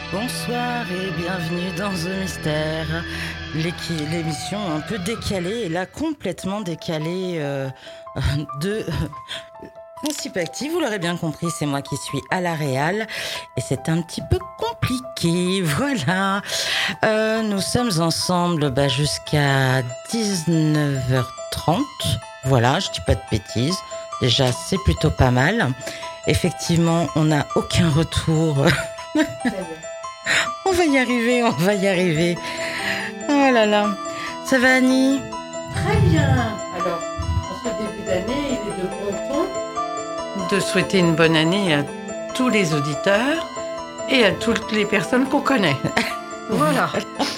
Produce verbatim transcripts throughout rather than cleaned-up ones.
Bonsoir et bienvenue dans The Mystère, l'émission un peu décalée, et là complètement décalée euh, de Principe Actif. Vous l'aurez bien compris, c'est moi qui suis à la réal et c'est un petit peu compliqué, voilà. Euh, nous sommes ensemble bah, jusqu'à dix-neuf heures trente, voilà, je dis pas de bêtises, déjà c'est plutôt pas mal. Effectivement, on n'a aucun retour. On va y arriver, on va y arriver. Oh là là. Ça va, Annie ? Très bien. Alors, en ce début d'année, il est de bon ton de souhaiter une bonne année à tous les auditeurs et à toutes les personnes qu'on connaît. Voilà.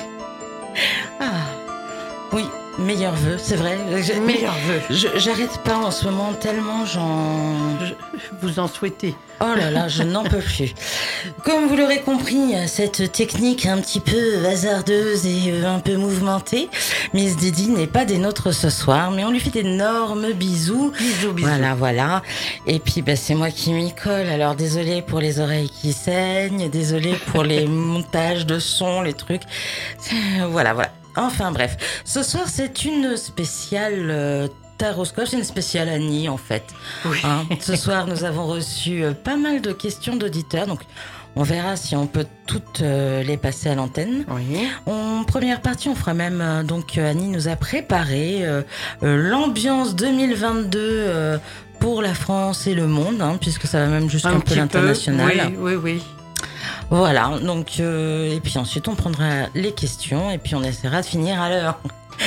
Ah, oui, meilleurs vœux, c'est vrai. Meilleurs vœux. Je, j'arrête pas en ce moment tellement j'en... Je, vous en souhaitez. Oh là là, je n'en peux plus. Comme vous l'aurez compris, cette technique un petit peu hasardeuse et un peu mouvementée, Miss Didi n'est pas des nôtres ce soir, mais on lui fait d'énormes bisous. Bisous, bisous. Voilà, voilà. Et puis, bah, c'est moi qui m'y colle. Alors, désolé pour les oreilles qui saignent, désolé pour les montages de sons, les trucs. Voilà, voilà. Enfin, bref. Ce soir, c'est une spéciale... Euh, Taroscope, c'est une spéciale Annie en fait. Oui. Hein, ce soir, nous avons reçu euh, pas mal de questions d'auditeurs, donc on verra si on peut toutes euh, les passer à l'antenne. Oui. En première partie, on fera même euh, donc Annie nous a préparé euh, euh, l'ambiance deux mille vingt-deux euh, pour la France et le monde, hein, puisque ça va même jusqu'à un, un peu l'international. Oui, oui, oui. Voilà. Donc euh, et puis ensuite, on prendra les questions et puis on essaiera de finir à l'heure.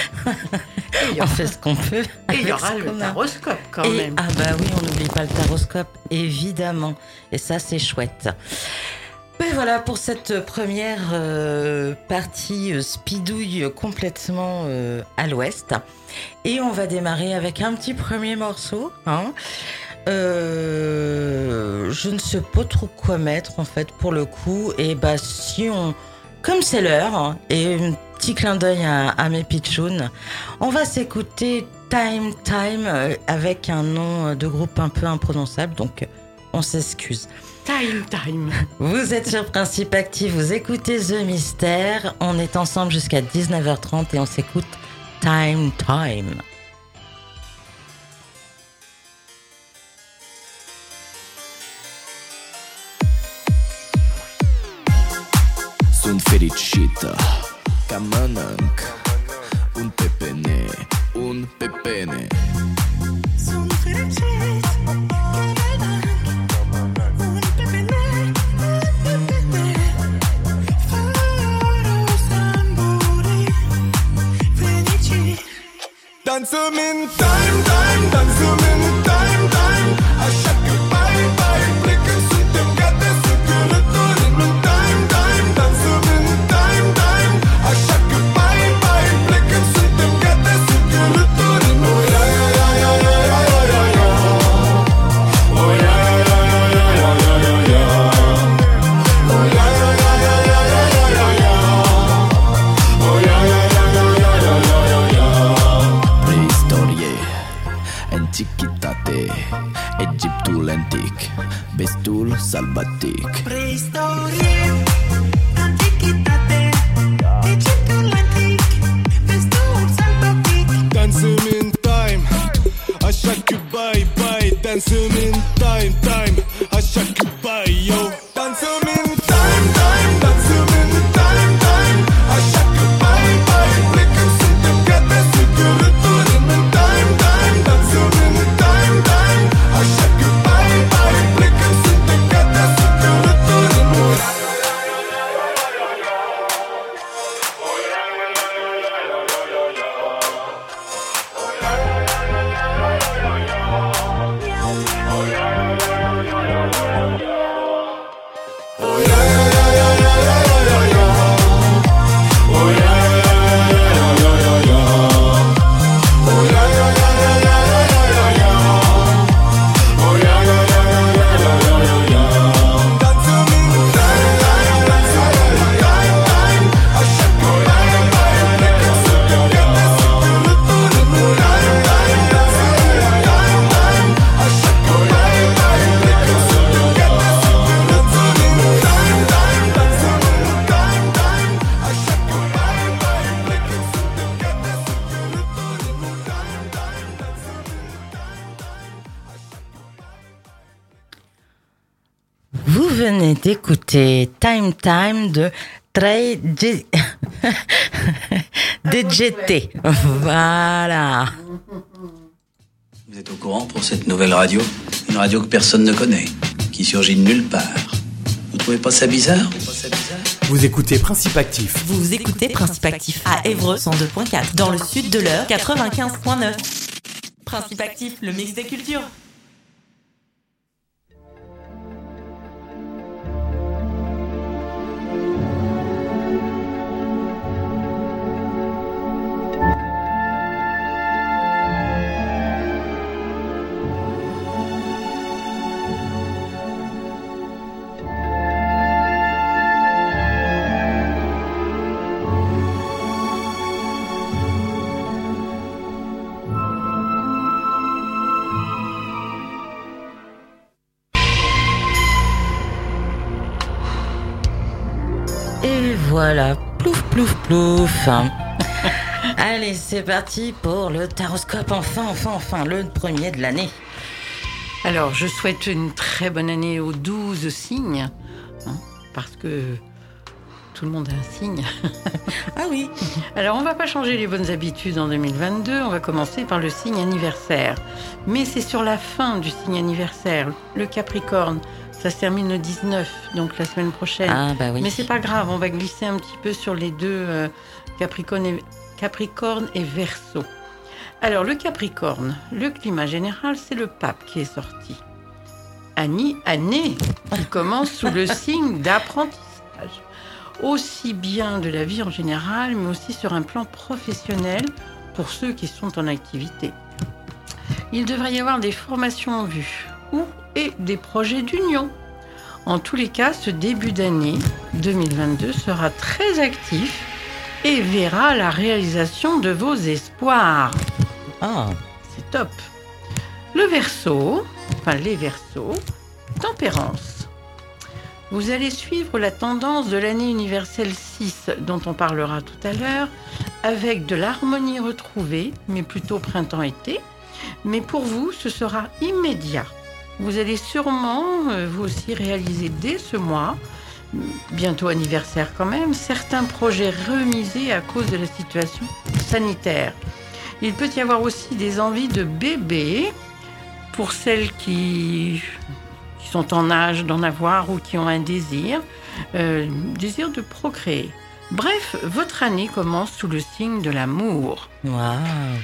On fait ce qu'on peut. Et il y aura le taroscope quand et, même. Ah bah oui, on n'oublie pas le taroscope, évidemment. Et ça, c'est chouette. Ben voilà pour cette première euh, partie euh, speedouille complètement euh, à l'ouest. Et on va démarrer avec un petit premier morceau. Hein. Euh, je ne sais pas trop quoi mettre en fait pour le coup. Et bah si on... Comme c'est l'heure, hein, et un petit clin d'œil à, à mes pitchounes, on va s'écouter Time Time euh, avec un nom de groupe un peu imprononçable, donc on s'excuse. Time Time. Vous êtes sur Principe Actif, vous écoutez The Mystère, on est ensemble jusqu'à dix-neuf heures trente et on s'écoute Time Time. Sunt fericită ca mănânc un pepene, un pepene. Sunt fericit că mănânc un pepene, un pepene. Fără să muri fericit. Dansăm în time, time, dansăm în time, time. Așa că bye, bye, plecăm, suntem gata să călătorim în time, time. Dansăm în time, time. Așa că bye, bye, plecăm, suntem gata să călătorim. Oh, ya, ya, ya, ya, ya, ya, ya, ya. Oh, ya, ya, ya, ya, ya, ya, ya, ya. Oh, ya, ya, ya, ya, ya, ya, ya, ya. Oh, ya, ya, ya, ya, ya, ya, ya, ya. Preistorie, antichitate, Egiptul antic, vestul sălbatic. Preistorie, antichitate, Egiptul antic, vestul sălbatic. Dansăm în time, așa că bye, bye. Dansăm în time, time, așa că bye, yo. Dansăm în time, time, dansăm în time, time. Așa că bye, bye, plecăm, suntem gata să călătorim în time, time. Dansăm în time, time. Așa că bye, bye, plecăm, suntem gata să călătorim. Yeah. venez d'écouter Time Time de Trey G... D J T. Voilà. Vous êtes au courant pour cette nouvelle radio? Une radio que personne ne connaît, qui surgit de nulle part. Vous trouvez pas ça bizarre? Pas ça bizarre? Vous écoutez Principe Actif. Vous écoutez Principe Actif à Évreux cent deux point quatre, dans le sud de l'Eure quatre-vingt-quinze point neuf. Principe Actif, le mix des cultures. Et voilà, plouf, plouf, plouf. Allez, c'est parti pour le taroscope. Enfin, enfin, enfin, le premier de l'année. Alors, je souhaite une très bonne année aux douze signes, hein, parce que tout le monde a un signe. Ah oui. Alors, on va pas changer les bonnes habitudes en deux mille vingt-deux, on va commencer par le signe anniversaire. Mais c'est sur la fin du signe anniversaire, le Capricorne. Ça se termine le dix-neuf, donc la semaine prochaine. Ah bah oui. Mais c'est pas grave, on va glisser un petit peu sur les deux euh, Capricorne, et, Capricorne et Verseau. Alors, le Capricorne, le climat général, c'est le pape qui est sorti. Année, année, qui commence sous le signe d'apprentissage. Aussi bien de la vie en général, mais aussi sur un plan professionnel pour ceux qui sont en activité. Il devrait y avoir des formations en vue ou et des projets d'union. En tous les cas, ce début d'année deux mille vingt-deux sera très actif et verra la réalisation de vos espoirs. Ah. C'est top. Le Verseau, enfin les Verseaux, tempérance. Vous allez suivre la tendance de l'année universelle six, dont on parlera tout à l'heure, avec de l'harmonie retrouvée, mais plutôt printemps-été. Mais pour vous, ce sera immédiat. Vous allez sûrement, euh, vous aussi, réaliser dès ce mois, bientôt anniversaire quand même, certains projets remisés à cause de la situation sanitaire. Il peut y avoir aussi des envies de bébés pour celles qui, qui sont en âge d'en avoir ou qui ont un désir, euh, désir de procréer. Bref, votre année commence sous le signe de l'amour. Waouh.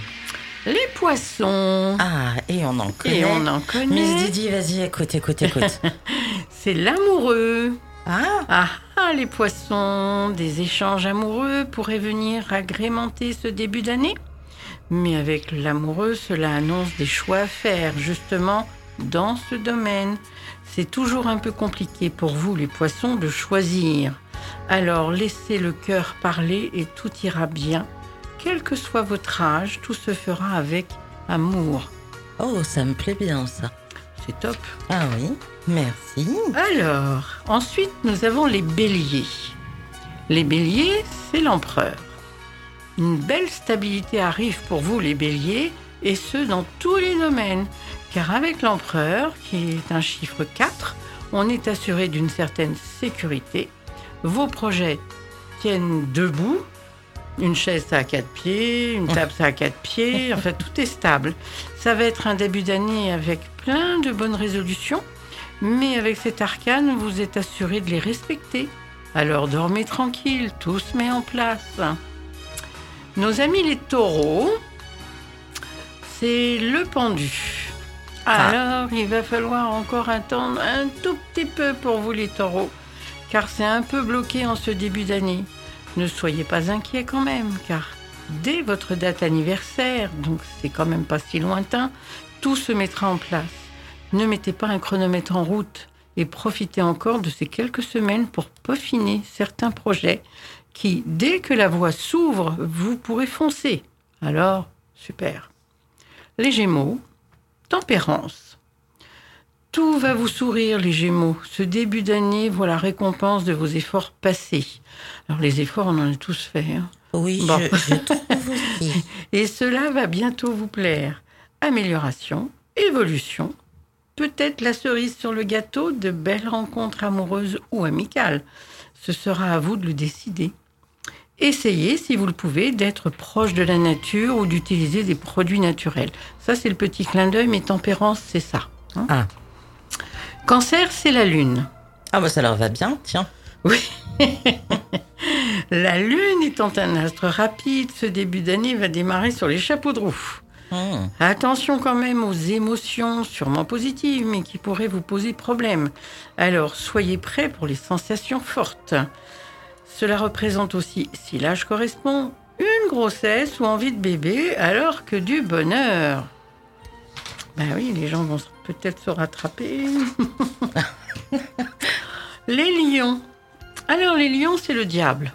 Les poissons. Ah, et on en connaît. Et on en connaît. Miss Didi, vas-y, écoute, écoute, écoute. C'est l'amoureux. Ah. Ah, ah, les poissons, des échanges amoureux pourraient venir agrémenter ce début d'année. Mais avec l'amoureux, cela annonce des choix à faire, justement, dans ce domaine. C'est toujours un peu compliqué pour vous, les poissons, de choisir. Alors, laissez le cœur parler et tout ira bien. Quel que soit votre âge, tout se fera avec amour. Oh, ça me plaît bien, ça. C'est top. Ah oui, merci. Alors, ensuite, nous avons les béliers. Les béliers, c'est l'empereur. Une belle stabilité arrive pour vous, les béliers, et ce, dans tous les domaines. Car avec l'empereur, qui est un chiffre quatre, on est assuré d'une certaine sécurité. Vos projets tiennent debout. Une chaise, ça a quatre pieds, une table, ça a quatre pieds, enfin, tout est stable. Ça va être un début d'année avec plein de bonnes résolutions, mais avec cet arcane, vous êtes assuré de les respecter. Alors dormez tranquille, tout se met en place. Nos amis les taureaux, c'est le pendu. Alors, il va falloir encore attendre un tout petit peu pour vous les taureaux, car c'est un peu bloqué en ce début d'année. Ne soyez pas inquiets quand même, car dès votre date anniversaire, donc c'est quand même pas si lointain, tout se mettra en place. Ne mettez pas un chronomètre en route et profitez encore de ces quelques semaines pour peaufiner certains projets qui, dès que la voie s'ouvre, vous pourrez foncer. Alors, super. Les Gémeaux, tempérance. Tout va vous sourire, les Gémeaux. Ce début d'année voit la récompense de vos efforts passés. Alors, les efforts, on en a tous fait. Hein. Oui, Bon. je, je trouve aussi. Et cela va bientôt vous plaire. Amélioration, évolution peut-être la cerise sur le gâteau de belles rencontres amoureuses ou amicales. Ce sera à vous de le décider. Essayez, si vous le pouvez, d'être proche de la nature ou d'utiliser des produits naturels. Ça, c'est le petit clin d'œil, mais tempérance, c'est ça. hein. Ah. Cancer, c'est la lune. Ah bah ça leur va bien, tiens. Oui. La lune étant un astre rapide, ce début d'année va démarrer sur les chapeaux de roue. Hum. Attention quand même aux émotions, sûrement positives, mais qui pourraient vous poser problème. Alors, soyez prêts pour les sensations fortes. Cela représente aussi, si l'âge correspond, une grossesse ou envie de bébé, alors que du bonheur. Ben oui, les gens vont peut-être se rattraper. Les lions. Alors, les lions, c'est le diable.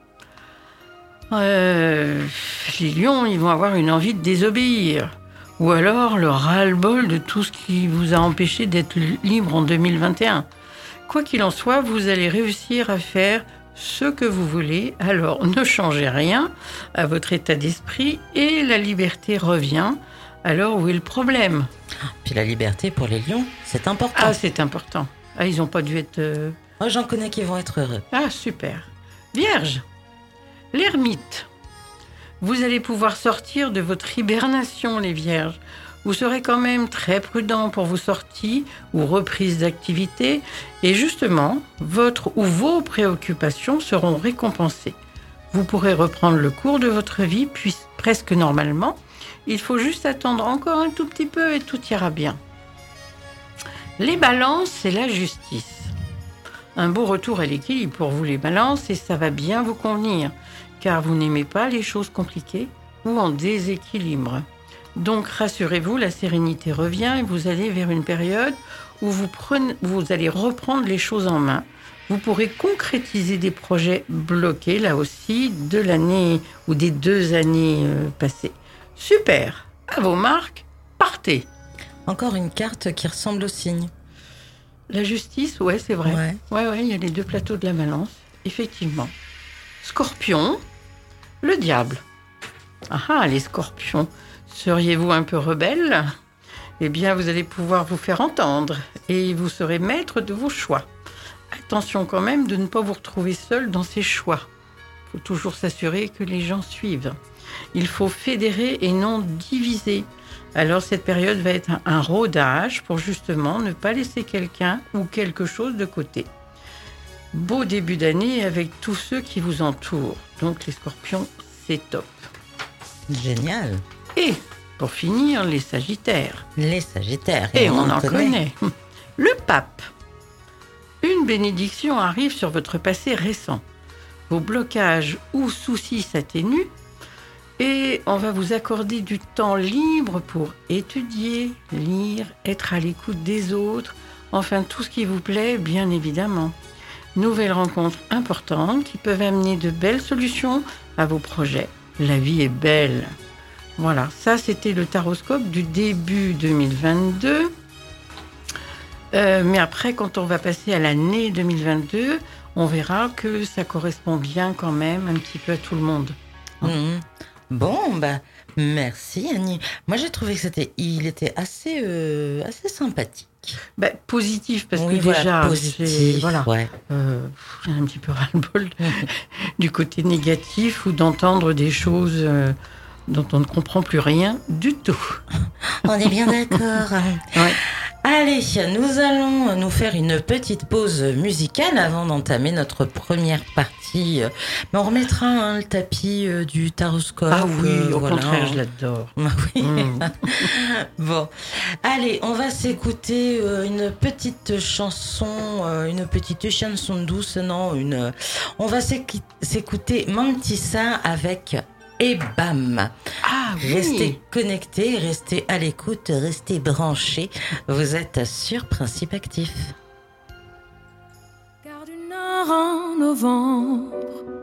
Euh, les lions, ils vont avoir une envie de désobéir. Ou alors le ras-le-bol de tout ce qui vous a empêché d'être libre en deux mille vingt et un. Quoi qu'il en soit, vous allez réussir à faire ce que vous voulez. Alors, ne changez rien à votre état d'esprit et la liberté revient. Alors, où est le problème ? Puis la liberté pour les lions, c'est important. Ah, c'est important. Ah, ils n'ont pas dû être... euh, Moi, j'en connais qui vont être heureux. Ah, super. Vierge, l'ermite. Vous allez pouvoir sortir de votre hibernation, les vierges. Vous serez quand même très prudent pour vos sorties ou reprises d'activité. Et justement, votre ou vos préoccupations seront récompensées. Vous pourrez reprendre le cours de votre vie, puis presque normalement. Il faut juste attendre encore un tout petit peu et tout ira bien. Les balances, c'est la justice. Un beau retour à l'équilibre pour vous les balances et ça va bien vous convenir, car vous n'aimez pas les choses compliquées ou en déséquilibre. Donc rassurez-vous, la sérénité revient et vous allez vers une période où vous, prenez, vous allez reprendre les choses en main. Vous pourrez concrétiser des projets bloqués, là aussi, de l'année ou des deux années euh, passées. Super. À vos marques, partez. Encore une carte qui ressemble au cygne. La justice, ouais, c'est vrai. Ouais. Ouais, ouais, il y a les deux plateaux de la balance, effectivement. Scorpion, le diable. Ah ah, les scorpions, seriez-vous un peu rebelle ? Eh bien, vous allez pouvoir vous faire entendre et vous serez maître de vos choix. Attention quand même de ne pas vous retrouver seul dans ces choix. Il faut toujours s'assurer que les gens suivent. Il faut fédérer et non diviser. Alors cette période va être un, un rodage pour justement ne pas laisser quelqu'un ou quelque chose de côté. Beau début d'année avec tous ceux qui vous entourent. Donc les scorpions, c'est top. Génial. Et pour finir, les sagittaires. Les sagittaires. Et on en connaît. Le pape. Une bénédiction arrive sur votre passé récent. Vos blocages ou soucis s'atténuent et on va vous accorder du temps libre pour étudier, lire, être à l'écoute des autres, enfin tout ce qui vous plaît, bien évidemment. Nouvelles rencontres importantes qui peuvent amener de belles solutions à vos projets. La vie est belle. Voilà, ça c'était le taroscope du début deux mille vingt-deux. Euh, mais après, quand on va passer à l'année deux mille vingt-deux, on verra que ça correspond bien quand même un petit peu à tout le monde. Mmh. Bon, bah, merci Annie. Moi, j'ai trouvé que c'était, il était assez, euh, assez sympathique. Bah, positif, parce Oui, que voilà, déjà, positif, c'est- voilà, ouais. euh, j'ai un petit peu ras-le-bol du côté négatif ou d'entendre des choses euh, dont on ne comprend plus rien du tout. On est bien d'accord. Ouais. Allez, nous allons nous faire une petite pause musicale avant d'entamer notre première partie. Mais on remettra hein, le tapis euh, du taroscope. Ah oui, euh, au voilà. contraire, je l'adore. Ah oui. Mm. Bon, allez, on va s'écouter euh, une petite chanson, euh, une petite chanson douce, non, une. On va s'équi- s'écouter Mantissa avec Et Bam. Ah oui. Restez connectés, restez à l'écoute, restez branchés. Vous êtes sur Principe Actif. Gare du Nord en novembre,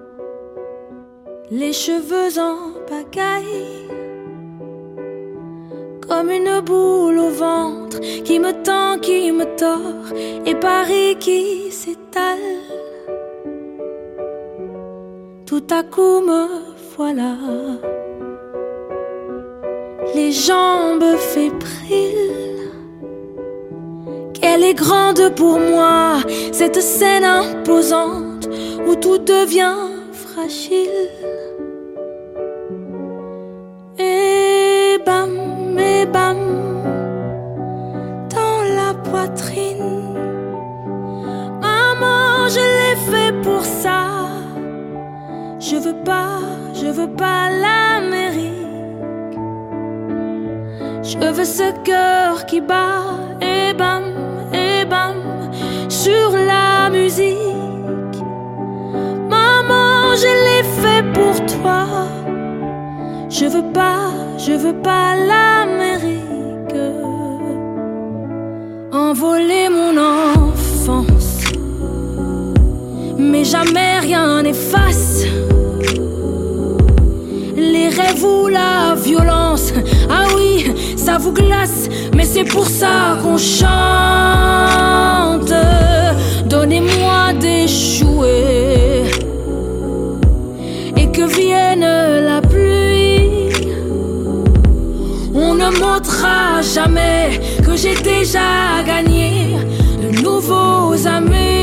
les cheveux en pagaille, comme une boule au ventre qui me tend, qui me tord, et Paris qui s'étale. Tout à coup me voilà, les jambes fébriles, Elle est grande pour moi, cette scène imposante où tout devient fragile. Et bam, et bam, dans la poitrine. Maman, je l'ai fait pour ça. Je veux pas, je veux pas l'Amérique. Je veux ce cœur qui bat, et bam, et bam, sur la musique. Maman, je l'ai fait pour toi. Je veux pas, je veux pas l'Amérique. Envoler mon enfance, mais jamais rien n'efface les rêves ou la violence. Ah oui, ça vous glace, mais c'est pour ça qu'on chante. Donnez-moi d'échouer et que vienne la pluie. On ne montrera jamais que j'ai déjà gagné de nouveaux amis.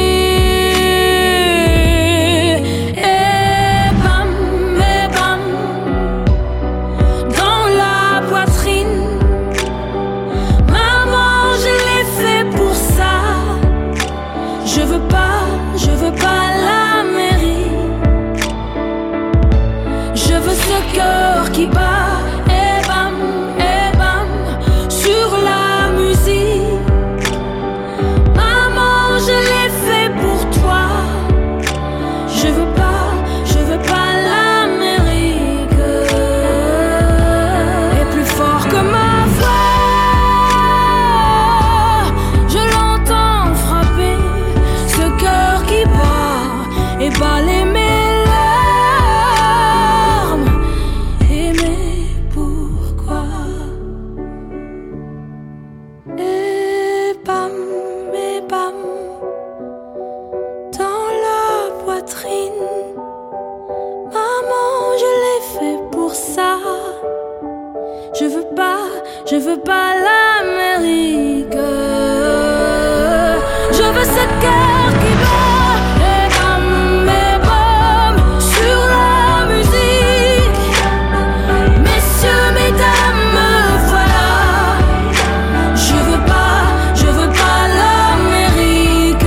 Je veux pas l'Amérique. Je veux ce cœur qui bat, et bam, et bam, sur la musique. Maman, je l'ai fait pour toi. Je veux pas, je veux pas l'Amérique. Et plus fort que ma voix, je l'entends frapper ce cœur qui bat et balayer mes larmes. Et mais pourquoi? Et bam, et bam, dans la poitrine. Maman, je l'ai fait pour ça. Je veux pas, je veux pas l'Amérique. Je veux ce cœur qui bat, et bam, et bam, sur la musique. Messieurs, mesdames, me voilà. Je veux pas, je veux pas l'Amérique.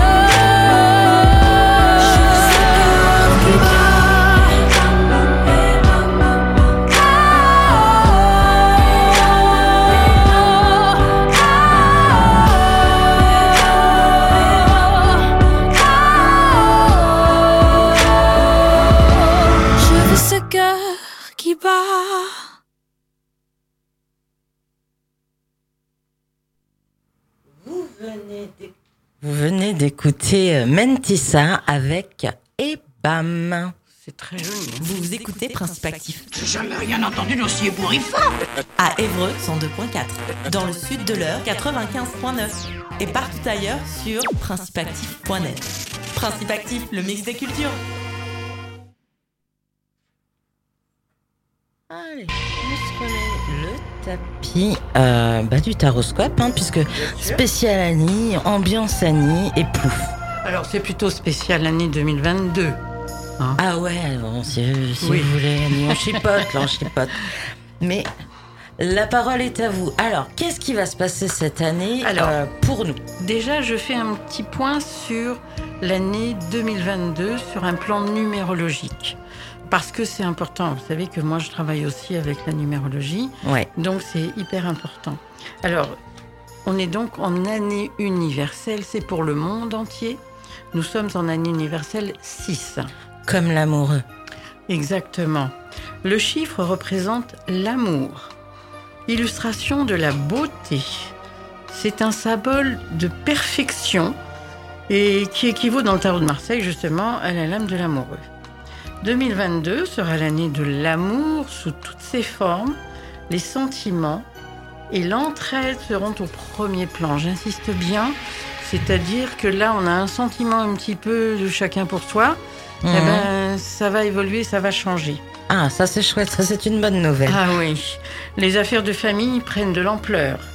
Je veux ce cœur qui bat, et bam, et bam, je veux ce cœur qui bat. Vous venez d'éc- Vous venez d'écouter euh, Mentissa avec Et bam. C'est très joli. hein. Vous écoutez Principe Actif J'ai jamais rien entendu d'aussi ébouriffant. à Évreux cent deux point quatre, dans le sud de l'Eure quatre-vingt-quinze point neuf et partout ailleurs sur principe actif point net. Principe Actif, le mix des cultures. Allez, on se remet le tapis euh, bah, du taroscope, hein, puisque spécial Annie, ambiance Annie et plouf. Alors, c'est plutôt spécial l'année deux mille vingt-deux. hein. Ah ouais, bon, si, si Oui. vous voulez, Annie, on chipote, là, on chipote. Mais la parole est à vous. Alors, qu'est-ce qui va se passer cette année Alors, euh, pour nous? Déjà, je fais un petit point sur l'année deux mille vingt-deux sur un plan numérologique. Parce que c'est important. Vous savez que moi, je travaille aussi avec la numérologie. Ouais. Donc, c'est hyper important. Alors, on est donc en année universelle. C'est pour le monde entier. Nous sommes en année universelle six. Comme l'amoureux. Exactement. Le chiffre représente l'amour. Illustration de la beauté. C'est un symbole de perfection et qui équivaut dans le tarot de Marseille justement à la lame de l'amoureux. deux mille vingt-deux sera l'année de l'amour sous toutes ses formes, les sentiments et l'entraide seront au premier plan. J'insiste bien, c'est-à-dire que là on a un sentiment un petit peu de chacun pour soi, Mmh. eh ben, ça va évoluer, ça va changer. Ah, ça c'est chouette, ça c'est une bonne nouvelle. Ah oui, les affaires de famille prennent de l'ampleur.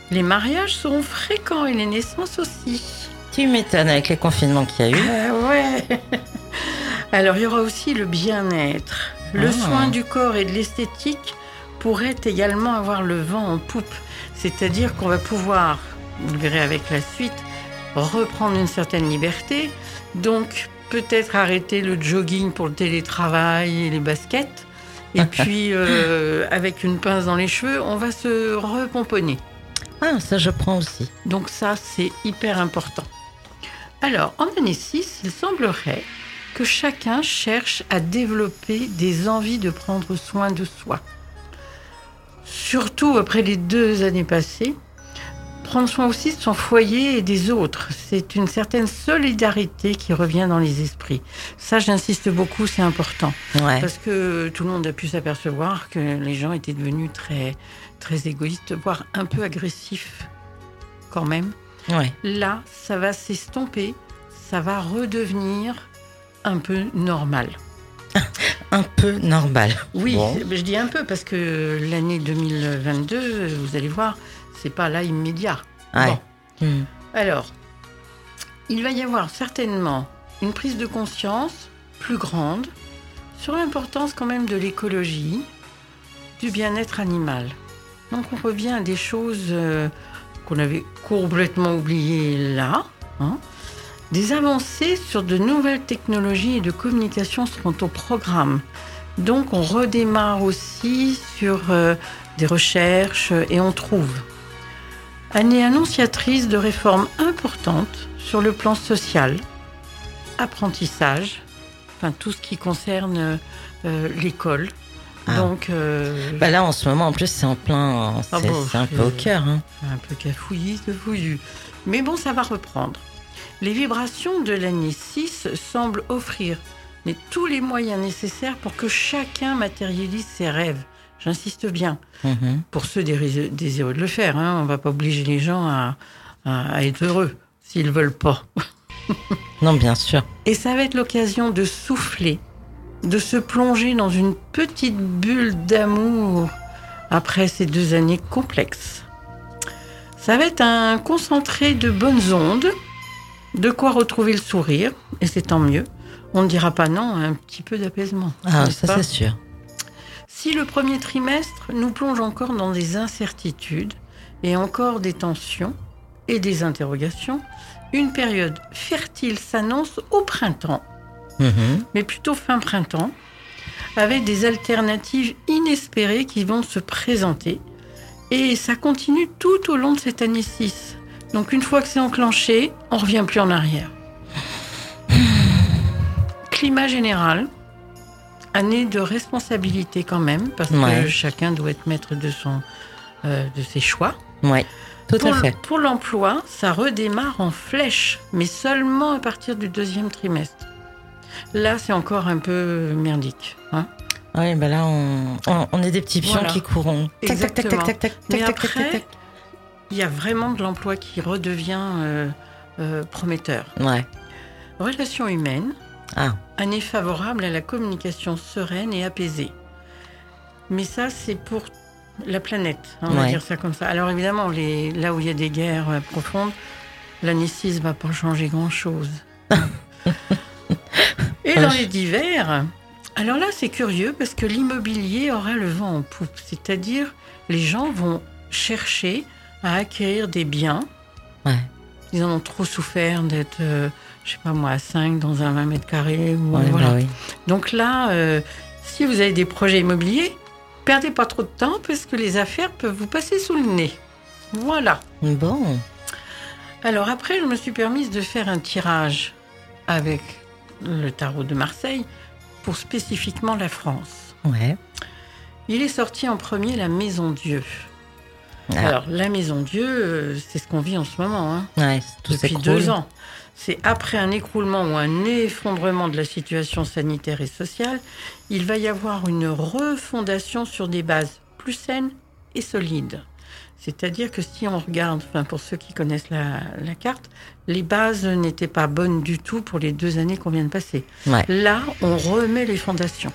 Les mariages seront fréquents et les naissances aussi. Tu m'étonnes avec les confinements qu'il y a eu. Ah ouais. Alors, il y aura aussi le bien-être. Le Ah. soin du corps et de l'esthétique pourrait également avoir le vent en poupe. C'est-à-dire qu'on va pouvoir, vous le verrez avec la suite, reprendre une certaine liberté. Donc, peut-être arrêter le jogging pour le télétravail et les baskets. Et puis, euh, avec une pince dans les cheveux, on va se repomponner. Ah, ça je prends aussi. Donc ça, c'est hyper important. Alors, en année six, il semblerait que chacun cherche à développer des envies de prendre soin de soi. Surtout après les deux années passées, prendre soin aussi de son foyer et des autres. C'est une certaine solidarité qui revient dans les esprits. Ça, j'insiste beaucoup, c'est important. Ouais. Parce que tout le monde a pu s'apercevoir que les gens étaient devenus très, très égoïstes, voire un peu agressifs quand même. Ouais. Là, ça va s'estomper, ça va redevenir un peu normal. Un peu normal. Oui, Bon. c'est- je dis un peu parce que l'année deux mille vingt-deux, vous allez voir, c'est pas là immédiat. Ouais. Bon. Hmm. Alors, il va y avoir certainement une prise de conscience plus grande sur l'importance quand même de l'écologie, du bien-être animal. Donc on revient à des choses euh, qu'on avait complètement oubliées là. hein. Des avancées sur de nouvelles technologies et de communication seront au programme. Donc on redémarre aussi sur euh, des recherches euh, et on trouve. Année annonciatrice de réformes importantes sur le plan social, apprentissage, enfin tout ce qui concerne euh, l'école. Ah. Donc, euh, Bah là, en ce moment, en plus, c'est en plein. C'est Ah bon, c'est un peu au c'est- cœur. Hein. un peu cafouillis de fouillu. Mais bon, ça va reprendre. Les vibrations de l'année six semblent offrir mais tous les moyens nécessaires pour que chacun matérialise ses rêves. J'insiste bien. Mhm. Pour ceux désireux désireux de le faire, hein, on ne va pas obliger les gens à, à- à être heureux s'ils ne veulent pas. Non, bien sûr. Et ça va être l'occasion de souffler, de se plonger dans une petite bulle d'amour après ces deux années complexes. Ça va être un concentré de bonnes ondes, de quoi retrouver le sourire, et c'est tant mieux. On ne dira pas non à un petit peu d'apaisement. Ah, n'est-ce ça, pas c'est sûr. Si le premier trimestre nous plonge encore dans des incertitudes et encore des tensions et des interrogations, une période fertile s'annonce au printemps, Mhm. mais plutôt fin printemps, avec des alternatives inespérées qui vont se présenter. Et ça continue tout au long de cette année six. Donc une fois que c'est enclenché, on ne revient plus en arrière. Climat général, année de responsabilité quand même, parce Ouais. que chacun doit être maître de, son, euh, de ses choix. Ouais, tout Pour, à fait. pour l'emploi, ça redémarre en flèche, mais seulement à partir du deuxième trimestre. Là, c'est encore un peu merdique. Hein. Oui, bah là, on, on, on est des petits pions Voilà. qui courront. Tac, tac, tac, tac, Exactement. tac, tac, Mais tac, tac, tac, après, tac. il y a vraiment de l'emploi qui redevient euh, euh, prometteur. Ouais. Relations humaines, Ah, année favorable à la communication sereine et apaisée. Mais ça, c'est pour la planète, hein, on va Ouais. dire ça comme ça. Alors évidemment, les, là où il y a des guerres euh, profondes, l'année six ne va pas changer grand-chose. Et dans les divers, alors là, c'est curieux parce que l'immobilier aura le vent en poupe. C'est-à-dire, les gens vont chercher à acquérir des biens. ouais. Ils en ont trop souffert d'être, euh, je sais pas moi, à cinq dans un vingt mètres carrés. Ou, Ouais, voilà. bah oui. Donc là, euh, si vous avez des projets immobiliers, perdez pas trop de temps parce que les affaires peuvent vous passer sous le nez. Voilà. Bon. Alors après, je me suis permise de faire un tirage avec le tarot de Marseille pour spécifiquement la France. Ouais. Il est sorti en premier la Maison Dieu. Ah. Alors, la Maison Dieu, euh, c'est ce qu'on vit en ce moment. Hein. Ouais, tout Depuis s'écroule. deux ans. C'est après un écroulement ou un effondrement de la situation sanitaire et sociale, il va y avoir une refondation sur des bases plus saines et solides. C'est-à-dire que si on regarde, enfin pour ceux qui connaissent la, la carte, les bases n'étaient pas bonnes du tout pour les deux années qu'on vient de passer. Ouais. Là, on remet les fondations.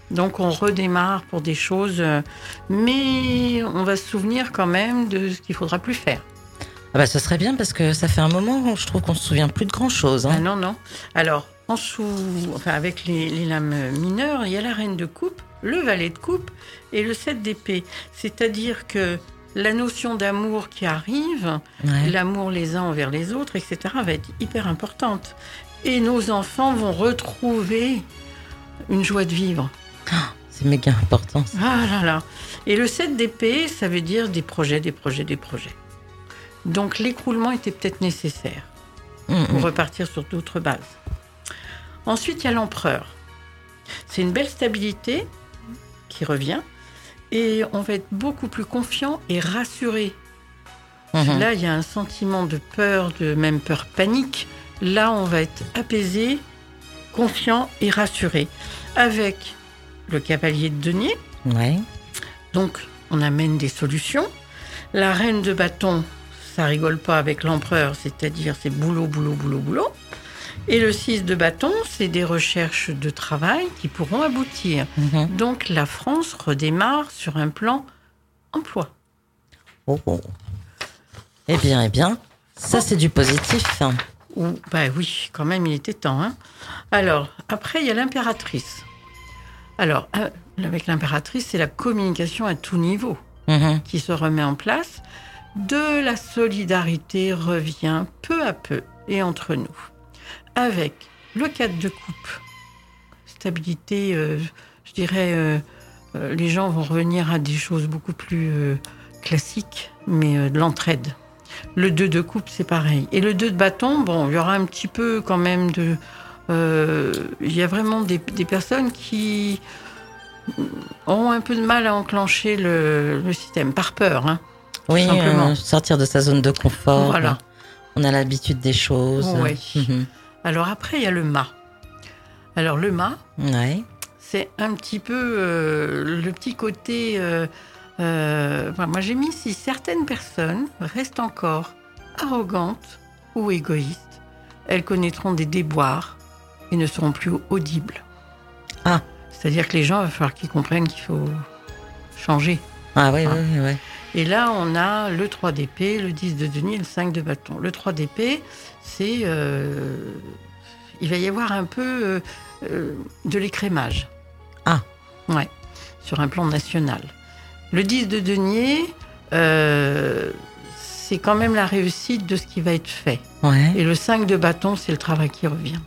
Donc on redémarre pour des choses, euh, mais on va se souvenir quand même de ce qu'il faudra plus faire. Ah bah, ce serait bien parce que ça fait un moment où je trouve qu'on se souvient plus de grand-chose. Ah Hein. non, non. Alors, en sous, enfin, avec les, les lames mineures, il y a la reine de coupe, le valet de coupe et le sept d'épée. C'est-à-dire que la notion d'amour qui arrive, Ouais. l'amour les uns envers les autres, et cetera, va être hyper importante. Et nos enfants vont retrouver une joie de vivre. C'est méga important. ça. Ah là là. Et le sept d'épée, ça veut dire des projets, des projets, des projets. Donc l'écroulement était peut-être nécessaire Hum, pour hum. repartir sur d'autres bases. Ensuite, il y a l'empereur. C'est une belle stabilité qui revient et on va être beaucoup plus confiant et rassuré. Mhm. Là, il y a un sentiment de peur, de même peur panique. Là, on va être apaisé, confiant et rassuré. Avec le cavalier de denier, Ouais. donc on amène des solutions. La reine de bâton, ça rigole pas avec l'empereur, c'est-à-dire c'est boulot, boulot, boulot, boulot. Et le six de bâton, c'est des recherches de travail qui pourront aboutir. Mhm. Donc la France redémarre sur un plan emploi. Oh, oh. Eh bien, eh bien, ça c'est du positif. hein. Ou, bah oui, quand même, il était temps. Hein. Alors, après, il y a l'impératrice. Alors, euh, avec l'impératrice, c'est la communication à tout niveau Mhm. qui se remet en place. De la solidarité revient peu à peu et entre nous. Avec le quatre de coupe, stabilité, euh, je dirais, euh, euh, les gens vont revenir à des choses beaucoup plus euh, classiques, mais euh, de l'entraide. Le deux de coupe, c'est pareil. Et le deux de bâton, bon, il y aura un petit peu quand même de... euh, Il y a vraiment des, des personnes qui ont un peu de mal à enclencher le, le système, par peur. Hein. Oui, simplement. euh, sortir de sa zone de confort. Voilà. On a l'habitude des choses. Oui. Mhm. Alors après, il y a le mât. Alors le mât, Ouais. c'est un petit peu euh, le petit côté... euh, euh, enfin, moi, j'ai mis si certaines personnes restent encore arrogantes ou égoïstes, elles connaîtront des déboires et ne seront plus audibles. Ah. C'est-à-dire que les gens, il va falloir qu'ils comprennent qu'il faut changer. Ah oui, Ah. oui, oui. Et là, on a le trois d'épée, le dix de denier et le cinq de bâton. Le trois d'épée, c'est... euh, il va y avoir un peu euh, euh, de l'écrémage. Ah. Ouais, sur un plan national. Le dix de denier, euh, c'est quand même la réussite de ce qui va être fait. Ouais. Et le cinq de bâton, c'est le travail qui revient.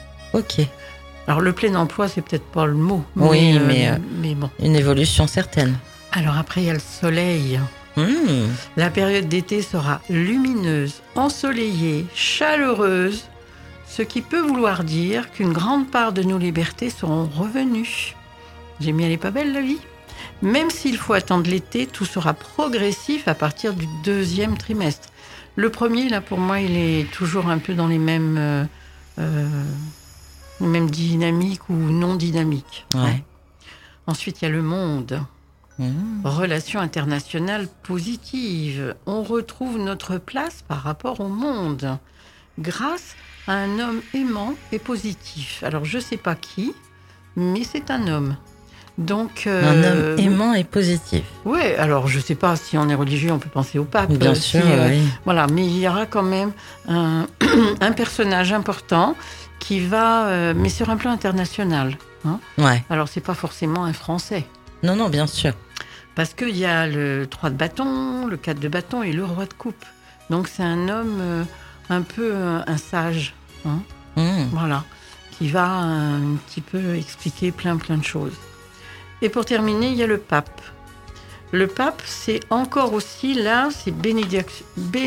Ok. Alors, le plein emploi, c'est peut-être pas le mot. Oui, euh, mais, euh, mais bon. Une évolution certaine. Alors après, il y a le soleil. Mmh. La période d'été sera lumineuse, ensoleillée, chaleureuse, ce qui peut vouloir dire qu'une grande part de nos libertés seront revenues. J'ai mis, elle est pas belle la vie. Même s'il faut attendre l'été, tout sera progressif à partir du deuxième trimestre. Le premier, là, pour moi, il est toujours un peu dans les mêmes, euh, euh, les mêmes dynamiques ou non dynamiques. Ouais. Ensuite, il y a le monde. Mmh. Relations internationales positives. On retrouve notre place par rapport au monde grâce à un homme aimant et positif. Alors, je ne sais pas qui, mais c'est un homme. Donc, Un euh, homme aimant et positif. Oui, alors je ne sais pas si on est religieux, on peut penser au pape. Bien euh, sûr, si, euh, oui. Voilà, mais il y aura quand même un, un personnage important qui va, euh, mais sur un plan international. Hein. Ouais. Alors, c'est pas forcément un Français. Non, non, bien sûr. Parce qu'il y a le trois de bâton, le quatre de bâton et le roi de coupe. Donc c'est un homme euh, un peu euh, un sage, hein, Mmh. voilà, qui va euh, un petit peu expliquer plein plein de choses. Et pour terminer, il y a le pape. Le pape, c'est encore aussi là, c'est bénédic-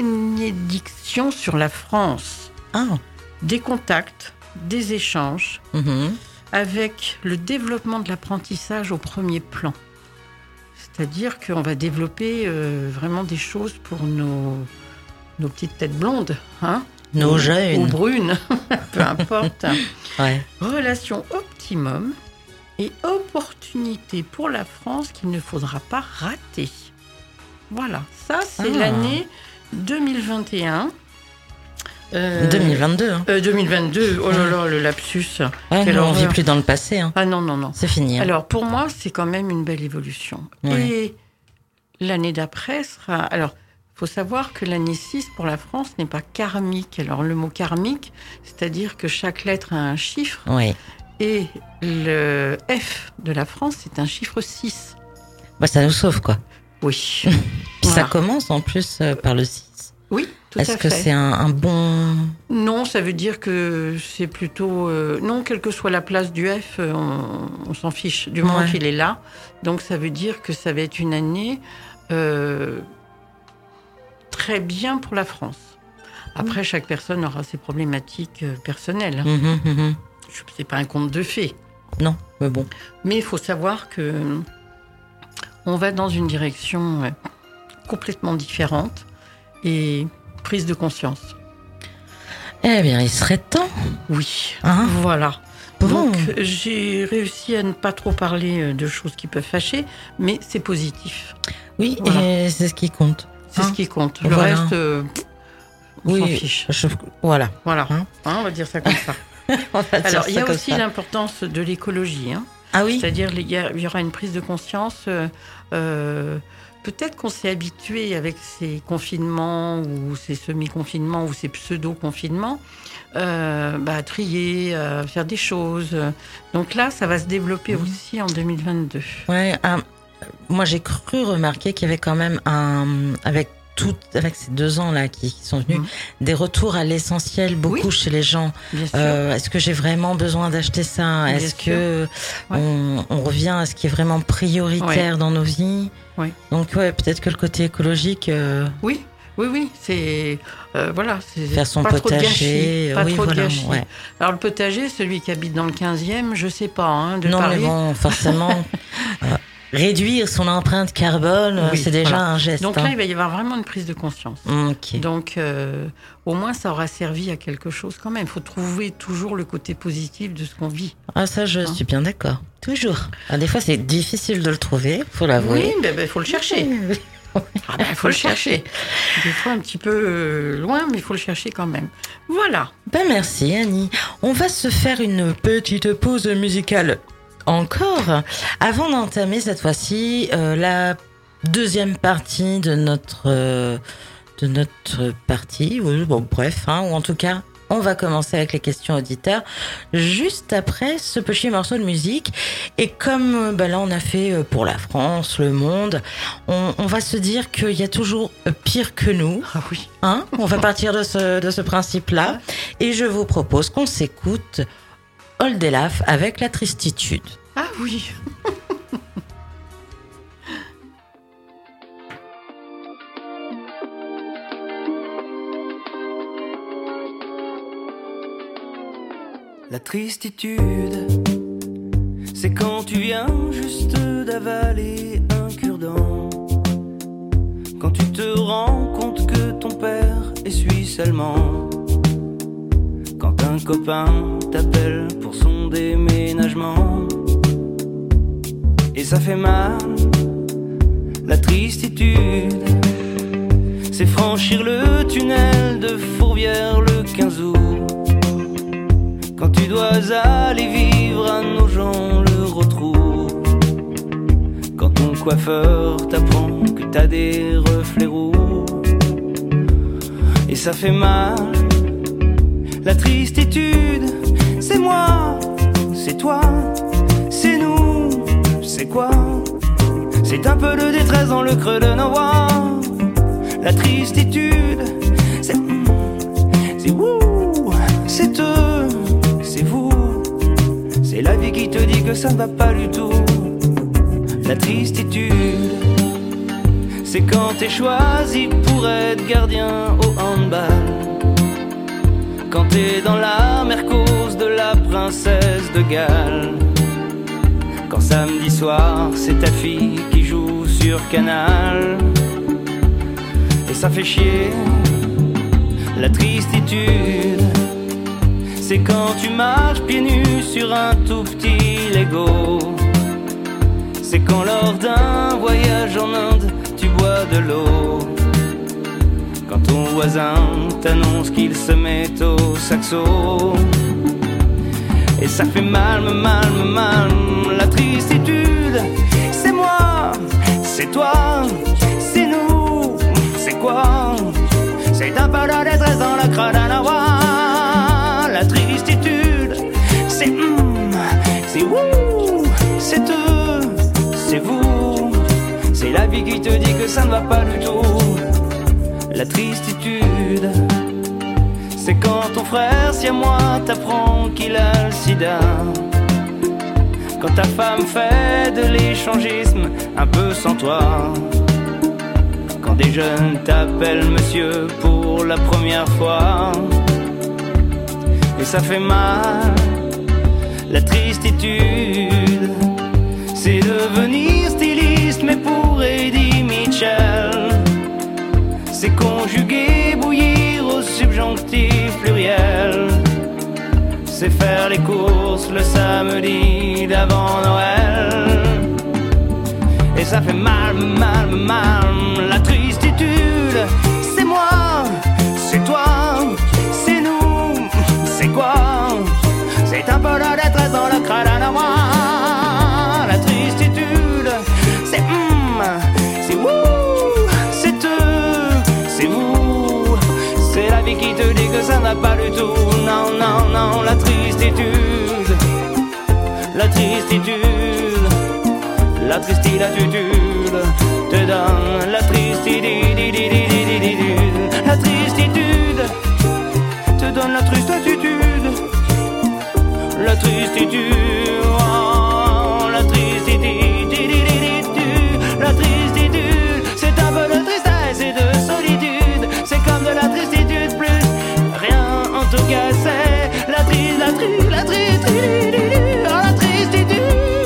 bénédiction sur la France. Ah. Des contacts, des échanges, Mhm. avec le développement de l'apprentissage au premier plan. C'est-à-dire qu'on va développer euh, vraiment des choses pour nos, nos petites têtes blondes, hein, Nos ou, jeunes. ou brunes, peu importe. Ouais. Relation optimum et opportunité pour la France qu'il ne faudra pas rater. Voilà, ça c'est Ah. l'année deux mille vingt et un. Euh, deux mille vingt-deux. Hein. euh, deux mille vingt-deux, oh là là, le lapsus. Ouais, Quelle non, on ne vit horreur. plus dans le passé. Hein. Ah non, non, non. C'est fini. Hein. Alors, pour moi, c'est quand même une belle évolution. Ouais. Et l'année d'après sera... Alors, il faut savoir que l'année six, pour la France, n'est pas karmique. Alors, le mot karmique, c'est-à-dire que chaque lettre a un chiffre. Oui. Et le F de la France, c'est un chiffre six. Bah, ça nous sauve, quoi. Oui. Puis Voilà. ça commence en plus euh, par le six. Oui, tout à Est-ce fait. que c'est un, un bon... Non, ça veut dire que c'est plutôt... euh, non, quelle que soit la place du F, euh, on, on s'en fiche, du moment Ouais. qu'il est là. Donc, ça veut dire que ça va être une année euh, très bien pour la France. Après, chaque personne aura ses problématiques euh, personnelles. Mhm, mhm. Je- C'est pas un conte de fées. Non, mais bon. Mais il faut savoir que euh, on va dans une direction euh, complètement différente et prise de conscience. Eh bien, il serait temps. Oui, Hein. voilà. Bon. Donc, j'ai réussi à ne pas trop parler euh, de choses qui peuvent fâcher, mais c'est positif. Oui, Voilà. et c'est ce qui compte. C'est Hein. ce qui compte. Le Voilà. reste, euh, on s'en Oui, fiche. je- voilà. Voilà. Hein. Hein, on va dire ça comme ça. On va dire Alors, il y ça a comme aussi ça. l'importance de l'écologie. Hein. Ah oui. C'est-à-dire, il y, a- il y aura une prise de conscience. euh, euh, peut-être qu'on s'est habitué avec ces confinements ou ces semi-confinements ou ces pseudo-confinements euh, bah, à trier, à faire des choses. Donc là, ça va se développer aussi en deux mille vingt-deux. Ouais. ah, moi, j'ai cru remarquer qu'il y avait quand même un, avec tout, avec ces deux ans là qui, qui sont venus, Mhm. des retours à l'essentiel beaucoup Oui. chez les gens. Bien sûr. Euh, Est-ce que j'ai vraiment besoin d'acheter ça? Bien Est-ce sûr. que Ouais. on, on revient à ce qui est vraiment prioritaire dans nos vies? Ouais. Donc ouais, peut-être que le côté écologique. euh, Oui, oui, oui. C'est euh, voilà, c'est Faire son pas trop de potager, gâchis, pas oui, trop de voilà, gâchis. ouais. Alors le potager, celui qui habite dans le quinzième, je sais pas, hein, de non, Paris. mais bon, forcément, euh, réduire son empreinte carbone, euh, Oui, c'est déjà voilà. un geste. Donc hein. là, il va y avoir vraiment une prise de conscience. Ok. Donc, euh, au moins, ça aura servi à quelque chose quand même. Il faut trouver toujours le côté positif de ce qu'on vit. Ah ça, je Hein. suis bien d'accord. Toujours. Ah, des fois, c'est difficile de le trouver, faut Oui, l'avouer. mais il faut le chercher. Ah ben, il faut le chercher. Des fois, un petit peu euh, loin, mais il faut le chercher quand même. Voilà. Ben merci Annie. On va se faire une petite pause musicale encore avant d'entamer cette fois-ci euh, la deuxième partie de notre euh, de notre partie. Oui, bon bref, hein, ou en tout cas. On va commencer avec les questions auditeurs juste après ce petit morceau de musique. Et comme euh, ben là on a fait euh, pour la France, le monde, on, on va se dire qu'il y a toujours euh, pire que nous. Ah oui. Hein, on va partir de ce, de ce principe-là. Et je vous propose qu'on s'écoute Old Elaf avec la tristitude. Ah oui. La tristitude, c'est quand tu viens juste d'avaler un cure-dent. Quand tu te rends compte que ton père est suisse allemand. Quand un copain t'appelle pour son déménagement. Et ça fait mal, la tristitude. C'est franchir le tunnel de Fourvière-le-Quinze août. Quand tu dois aller vivre à Nogent le retrou. Quand ton coiffeur t'apprend que t'as des reflets roux. Et ça fait mal, la tristitude. C'est moi, c'est toi, c'est nous, c'est quoi? C'est un peu de détresse dans le creux de nos voix. La tristitude, c'est c'est wouh, c'est eux, c'est vous. C'est la vie qui te dit que ça ne va pas du tout. La tristitude, c'est quand t'es choisi pour être gardien au handball. Quand t'es dans la mercose de la princesse de Galles. Quand samedi soir c'est ta fille qui joue sur Canal. Et ça fait chier, la tristitude. C'est quand tu marches pieds nus sur un tout petit Lego. C'est quand lors d'un voyage en Inde tu bois de l'eau. Quand ton voisin t'annonce qu'il se met au saxo. Et ça fait mal, mal, mal, la tristitude. C'est moi, c'est toi, c'est nous, c'est quoi? C'est un peu de détresse dans la cradanawa. La tristitude, c'est hum, c'est ouh, c'est eux, c'est vous. C'est la vie qui te dit que ça ne va pas du tout. La tristitude, c'est quand ton frère, si à moi, t'apprend qu'il a le sida. Quand ta femme fait de l'échangisme un peu sans toi. Quand des jeunes t'appellent monsieur pour la première fois. Et ça fait mal, la tristitude. C'est devenir styliste mais pour Eddie Mitchell. C'est conjuguer, bouillir au subjonctif pluriel. C'est faire les courses le samedi d'avant Noël. Et ça fait mal, mal, mal, la tristitude. C'est moi, c'est toi, c'est nous, c'est quoi? C'est un peu la détresse dans la cradanawa. La tristitude, c'est hum, c'est wouh, c'est eux, c'est vous. C'est la vie qui te dit que ça n'a pas du tout. Non, non, non, la tristitude, la tristitude. La tristitude te donne la tristitude. La tristitude te donne la tristitude. La tristitude, oh, la tristitude. La tristitude, c'est un peu de tristesse et de solitude. C'est comme de la tristitude plus rien, en tout cas c'est la tri, la tri, la tristitude. Oh, la tristitude.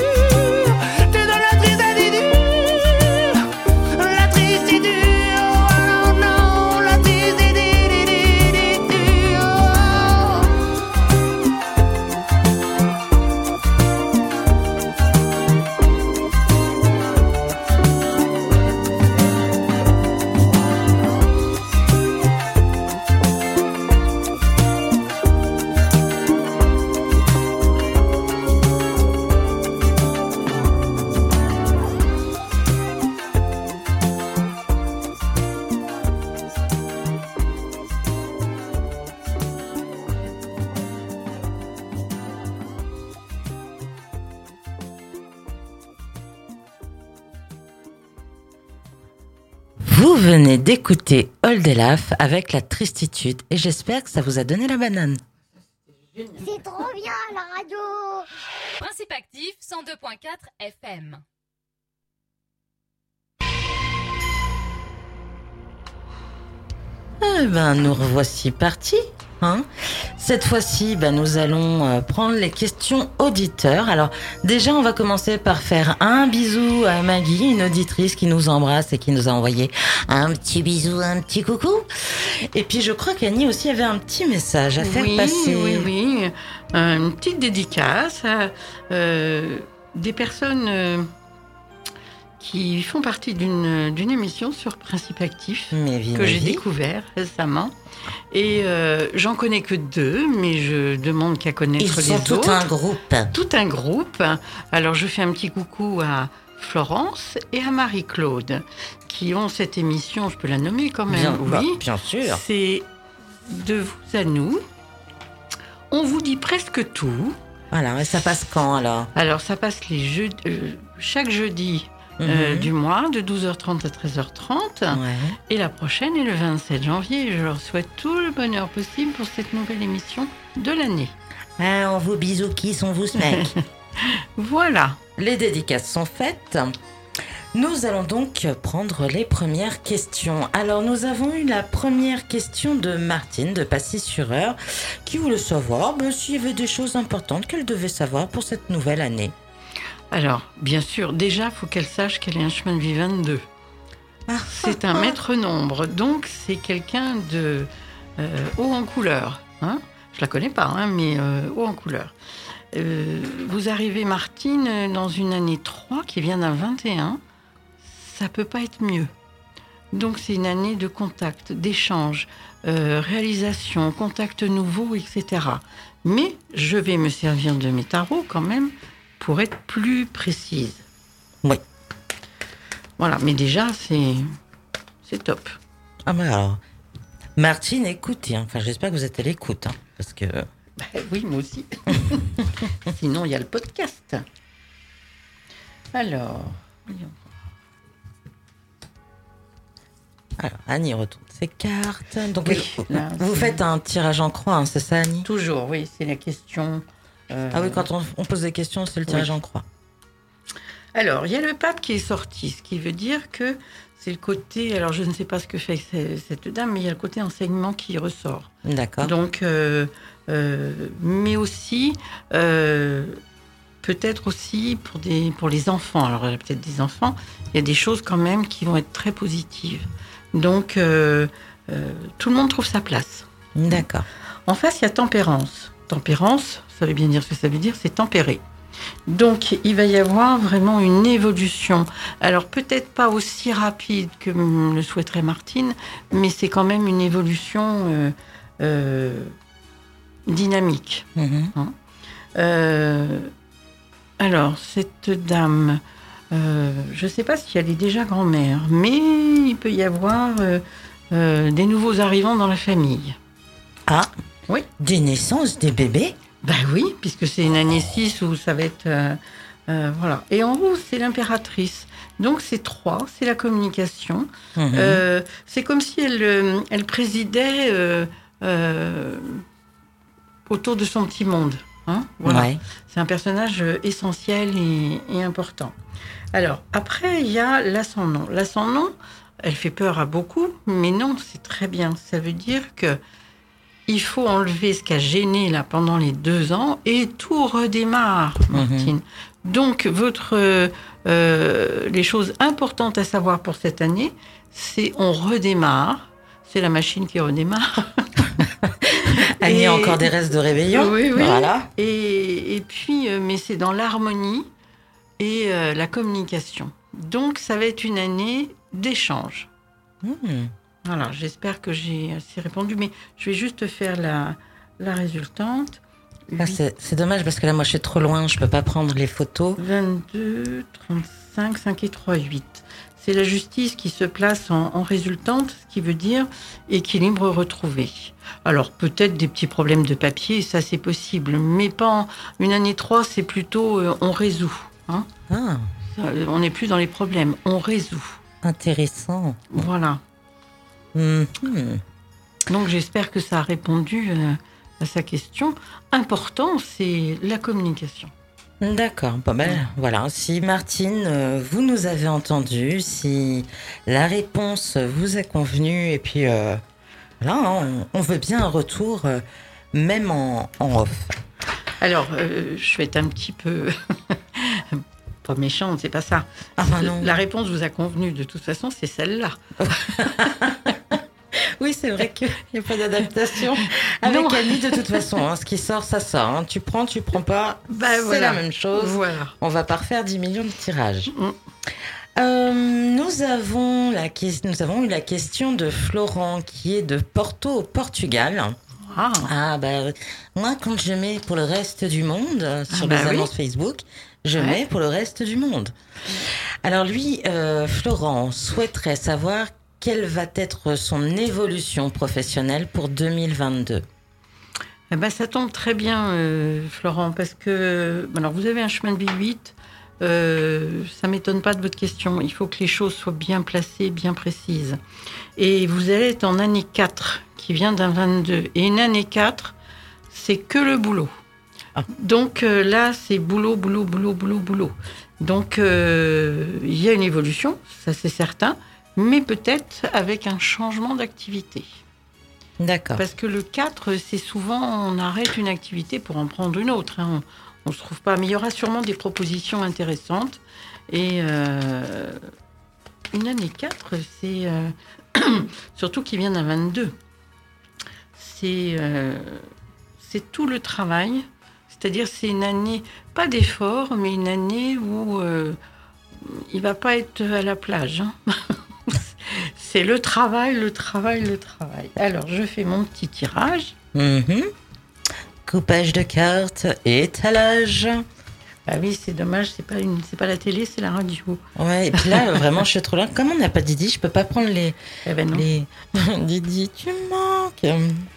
Vous venez d'écouter Oldelaf avec la tristitude et j'espère que ça vous a donné la banane. C'est trop bien la radio. Principe actif cent deux point quatre F M. Eh ben, nous revoici partis. Hein. Cette fois-ci, ben, nous allons euh, prendre les questions auditeurs. Alors, déjà, on va commencer par faire un bisou à Maggie, une auditrice qui nous embrasse et qui nous a envoyé un petit bisou, un petit coucou. Et puis, je crois qu'Annie aussi avait un petit message à faire oui, passer. Oui, oui, euh, une petite dédicace à euh, des personnes euh, qui font partie d'une, d'une émission sur Principe Actif mais vie, que mais j'ai vie. découvert récemment. Et euh, j'en connais que deux, mais je demande qu'à connaître Ils les sont autres. tout un groupe. Tout un groupe. Alors, je fais un petit coucou à Florence et à Marie-Claude, qui ont cette émission, je peux la nommer quand même. Bien, oui, bah, bien sûr. C'est de vous à nous. On vous dit presque tout. Voilà, et ça passe quand alors? Alors, ça passe les jeudis, euh, chaque jeudi. Euh, Mhm. du mois, de douze heures trente à treize heures trente. Ouais. Et la prochaine est le vingt-sept janvier. Je leur souhaite tout le bonheur possible pour cette nouvelle émission de l'année. Ah, on vous bisous kiss, on vous smack. Voilà. Les dédicaces sont faites. Nous allons donc prendre les premières questions. Alors, nous avons eu la première question de Martine de Passy-sur-Eure qui voulait savoir ben, s'il y avait des choses importantes qu'elle devait savoir pour cette nouvelle année. Alors, bien sûr, déjà, il faut qu'elle sache qu'elle est un chemin de vie vingt-deux. Ah, C'est un maître nombre, donc c'est quelqu'un de euh, haut en couleur. Hein, je la connais pas, hein, mais euh, haut en couleur. Euh, vous arrivez, Martine, dans une année trois qui vient d'un vingt et un. Ça peut pas être mieux. Donc c'est une année de contact, d'échange, euh, réalisation, contact nouveau, et cetera. Mais je vais me servir de mes tarots quand même pour être plus précise. Oui. Voilà, mais déjà c'est c'est top. Ah bah alors, Martine, écoutez, hein. Enfin j'espère que vous êtes à l'écoute, hein, parce que... Bah, oui, moi aussi. Sinon, il y a le podcast. Alors, voyons. Alors, Annie retourne ses cartes. Donc, Oui, vous, là, vous c'est- faites un tirage en croix, hein, c'est ça, Annie? Toujours, oui, c'est la question. euh, Ah oui, quand on, on pose des questions, c'est le tirage Oui. en croix. Alors, il y a le pape qui est sorti, ce qui veut dire que c'est le côté. Alors, je ne sais pas ce que fait ce- cette dame, mais il y a le côté enseignement qui ressort. D'accord. Donc, euh, euh, mais aussi, euh, peut-être aussi pour, des, pour les enfants. Alors, elle a peut-être des enfants, il y a des choses quand même qui vont être très positives. Donc, euh, euh, tout le monde trouve sa place. D'accord. En face, il y a tempérance. Tempérance, ça veut bien dire ce que ça veut dire, c'est tempéré. Donc, il va y avoir vraiment une évolution. Alors, peut-être pas aussi rapide que mm, le souhaiterait Martine, mais c'est quand même une évolution euh, euh, dynamique. Mhm. Hein. Euh, alors, cette dame, euh, je ne sais pas si elle est déjà grand-mère, mais il peut y avoir euh, euh, des nouveaux arrivants dans la famille. Ah, Oui. des naissances, des bébés? Ben oui, puisque c'est une année six où ça va être... euh, euh, voilà. Et en haut, c'est l'impératrice. Donc, c'est trois, c'est la communication. Mhm. Euh, c'est comme si elle, euh, elle présidait euh, euh, autour de son petit monde. Hein, voilà. Ouais. C'est un personnage euh, essentiel et, et important. Alors, après, il y a l'ascendant. L'ascendant, elle fait peur à beaucoup, mais non, c'est très bien. Ça veut dire que il faut enlever ce qui a gêné là pendant les deux ans et tout redémarre, Martine. Donc, votre, euh, euh, les choses importantes à savoir pour cette année, c'est on redémarre. C'est la machine qui redémarre. Annie Et- a encore des restes de réveillon. Oui, oui. Voilà. Et, et puis, euh, mais c'est dans l'harmonie et euh, la communication. Donc, ça va être une année d'échange. Mhm. Voilà, j'espère que j'ai assez répondu, mais je vais juste faire la, la résultante. Ah, huit, c'est c'est dommage parce que là, moi, je suis trop loin, je peux pas prendre les photos. vingt-deux, trente-cinq, cinq et trois, huit. C'est la justice qui se place en, en résultante, ce qui veut dire équilibre retrouvé. Alors, peut-être des petits problèmes de papier, ça c'est possible, mais pas en, une année trois, c'est plutôt euh, on résout. Hein. Ah, Ça, euh, on n'est plus dans les problèmes, on résout. intéressant. Voilà. Mhm. Donc j'espère que ça a répondu euh, à sa question. Important, c'est la communication. D'accord. Bon ben, voilà. Si Martine, euh, vous nous avez entendu, si la réponse vous a convenu, et puis euh, là, on, on veut bien un retour, euh, même en, en off. Alors, euh, je vais être un petit peu... pas méchante, c'est pas ça. Ah bah non. La réponse vous a convenu, de toute façon, c'est celle-là. Oui, c'est vrai qu'il n'y a pas d'adaptation. Avec Non. Annie, de toute façon, hein, ce qui sort, ça sort. hein. Tu prends, tu prends pas, Bah, c'est voilà. la même chose. Voilà. On va pas refaire dix millions de tirages. Mm. Euh, nous, avons la que- nous avons eu la question de Florent, qui est de Porto, au Portugal. Ah, Ah, bah, moi, quand je mets pour le reste du monde, euh, sur bah les oui. annonces Facebook, je Ouais. mets pour le reste du monde. Alors lui, euh, Florent, souhaiterait savoir quelle va être son évolution professionnelle pour deux mille vingt-deux. eh ben, ça tombe très bien, euh, Florent, parce que... Alors, vous avez un chemin de vie huit. Euh, ça m'étonne pas de votre question. Il faut que les choses soient bien placées, bien précises. Et vous allez être en année quatre, qui vient d'un vingt-deux. Et une année quatre, c'est que le boulot. Ah. Donc euh, là, c'est boulot, boulot, boulot, boulot, boulot. Donc euh, il y a une évolution, ça c'est certain, mais peut-être avec un changement d'activité. D'accord. Parce que le quatre, c'est souvent, on arrête une activité pour en prendre une autre. hein. On ne se trouve pas. Mais il y aura sûrement des propositions intéressantes. Et euh, une année quatre, c'est euh, surtout qui vient d'un vingt-deux. C'est euh, c'est tout le travail. C'est-à-dire, c'est une année, pas d'effort, mais une année où euh, il ne va pas être à la plage. hein. C'est c'est le travail, le travail, le travail. Alors, je fais mon petit tirage. Mhm. Coupage de cartes, étalage. Ah oui, c'est dommage, c'est pas une, c'est pas la télé, c'est la radio. Ouais, et puis là, vraiment, je suis trop loin. Comme on n'a pas Didi, je peux pas prendre les... Eh ben non. les... Didi, tu manques.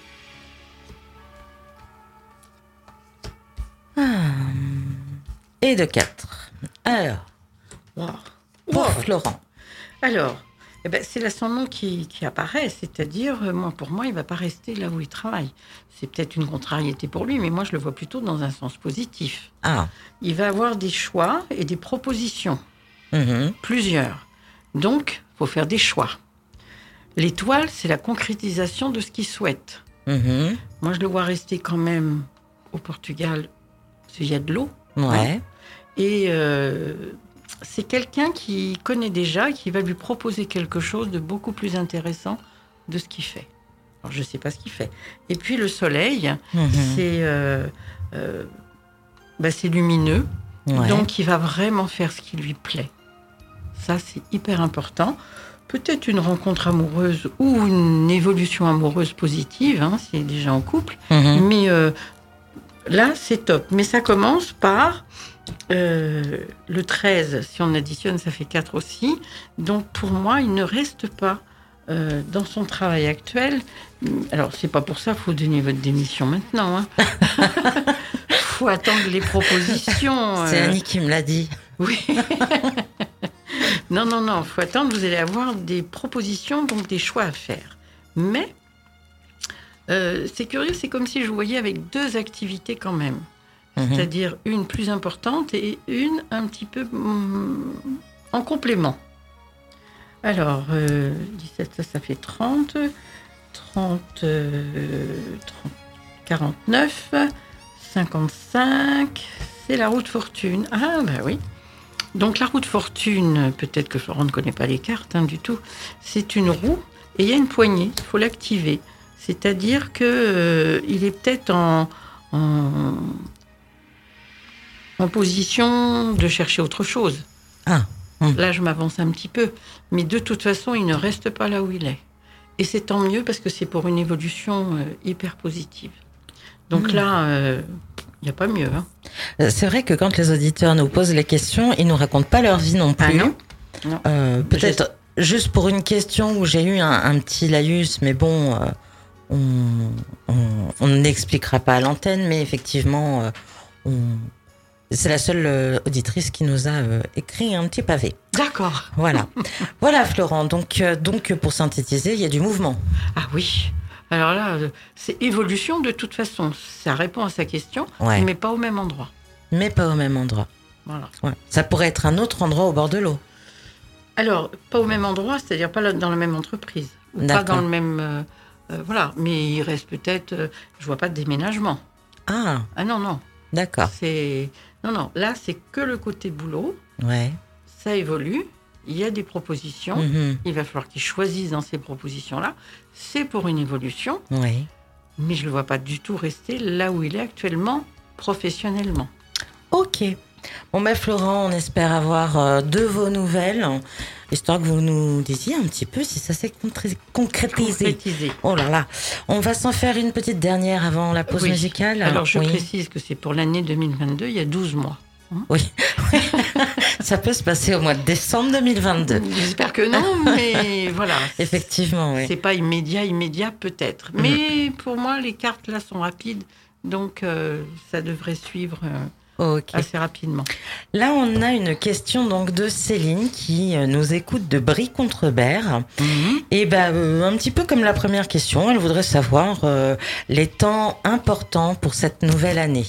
Ah. Et de quatre. Alors, Wow. pour Wow. Florent. Alors, eh ben, c'est là son nom qui, qui apparaît, c'est-à-dire, euh, moi, pour moi, il va pas rester là où il travaille. C'est peut-être une contrariété pour lui, mais moi, je le vois plutôt dans un sens positif. Ah. Il va avoir des choix et des propositions, Mhm. plusieurs. Donc, il faut faire des choix. L'étoile, c'est la concrétisation de ce qu'il souhaite. Mhm. Moi, je le vois rester quand même au Portugal, parce qu'il y a de l'eau. Ouais. Et euh, c'est quelqu'un qui connaît déjà et qui va lui proposer quelque chose de beaucoup plus intéressant de ce qu'il fait. Alors, je ne sais pas ce qu'il fait. Et puis, le soleil, Mhm. c'est euh, euh, bah, c'est lumineux. Ouais. Donc, il va vraiment faire ce qui lui plaît. Ça, c'est hyper important. Peut-être une rencontre amoureuse ou une évolution amoureuse positive, hein, s'il est déjà en couple. Mhm. Mais euh, là, c'est top. Mais ça commence par euh, le treize. Si on additionne, ça fait quatre aussi. Donc, pour moi, il ne reste pas euh, dans son travail actuel. Alors, c'est pas pour ça qu'il faut donner votre démission maintenant. Hein. faut attendre les propositions. C'est euh. Annie qui me l'a dit. Oui. non, non, non. faut attendre. Vous allez avoir des propositions, donc des choix à faire. Mais euh, c'est curieux, c'est comme si je vous voyais avec deux activités quand même. Mhm. C'est-à-dire une plus importante et une un petit peu hum, en complément. Alors, euh, dix-sept, ça, ça fait trente. trente, euh, trente, quarante-neuf, cinquante-cinq. C'est la roue de fortune. Ah, bah oui. Donc, la roue de fortune, peut-être que Florent ne connaît pas les cartes hein, du tout. C'est une roue et il y a une poignée. Il faut l'activer. C'est-à-dire qu'il euh, est peut-être en, en, en position de chercher autre chose. Ah. Hum. Là, je m'avance un petit peu. Mais de toute façon, il ne reste pas là où il est. Et c'est tant mieux parce que c'est pour une évolution euh, hyper positive. Donc Mmh. là, il n'y a pas mieux. Hein. Euh, C'est vrai que quand les auditeurs nous posent les questions, ils nous racontent pas leur vie non Ah plus. non Non. Euh, Peut-être juste pour une question où j'ai eu un, un petit laïus, mais bon, euh, on, on, on n'expliquera pas à l'antenne, mais effectivement, euh, on, c'est la seule euh, auditrice qui nous a euh, écrit un petit pavé. D'accord. Voilà, voilà Florent. Donc, euh, donc pour synthétiser, il y a du mouvement. Ah oui. Alors là, euh, c'est évolution de toute façon. Ça répond à sa question, Ouais. mais pas au même endroit. Mais pas au même endroit. Voilà. Ouais. Ça pourrait être un autre endroit au bord de l'eau. Alors, pas au même endroit, c'est-à-dire pas là- dans la même entreprise. Ou pas D'accord. dans le même... euh, euh, voilà. Mais il reste peut-être... euh, je vois pas de déménagement. Ah, Ah non, non. d'accord. C'est... Non, non. Là, c'est que le côté boulot. Ouais. Ça évolue. Il y a des propositions. Mhm. Il va falloir qu'il choisisse dans ces propositions-là. C'est pour une évolution. Oui. Mais je ne le vois pas du tout rester là où il est actuellement, professionnellement. Ok. Bon ben Florent, on espère avoir euh, de vos nouvelles, histoire que vous nous disiez un petit peu si ça s'est contré- concrétisé. Concrétisé. Oh là là. On va s'en faire une petite dernière avant la pause Oui. musicale. Alors, je Oui. précise que c'est pour l'année deux mille vingt-deux, il y a douze mois. Oui. Ça peut se passer au mois de décembre deux mille vingt-deux. J'espère que non, mais voilà. Effectivement, oui. C'est pas immédiat, immédiat peut-être. Mhm. Mais pour moi, les cartes là sont rapides, donc euh, ça devrait suivre euh, Ok. assez rapidement. Là, on a une question donc de Céline qui euh, nous écoute de Brie-Contrebert. Et ben, euh, un petit peu comme la première question, elle voudrait savoir euh, les temps importants pour cette nouvelle année.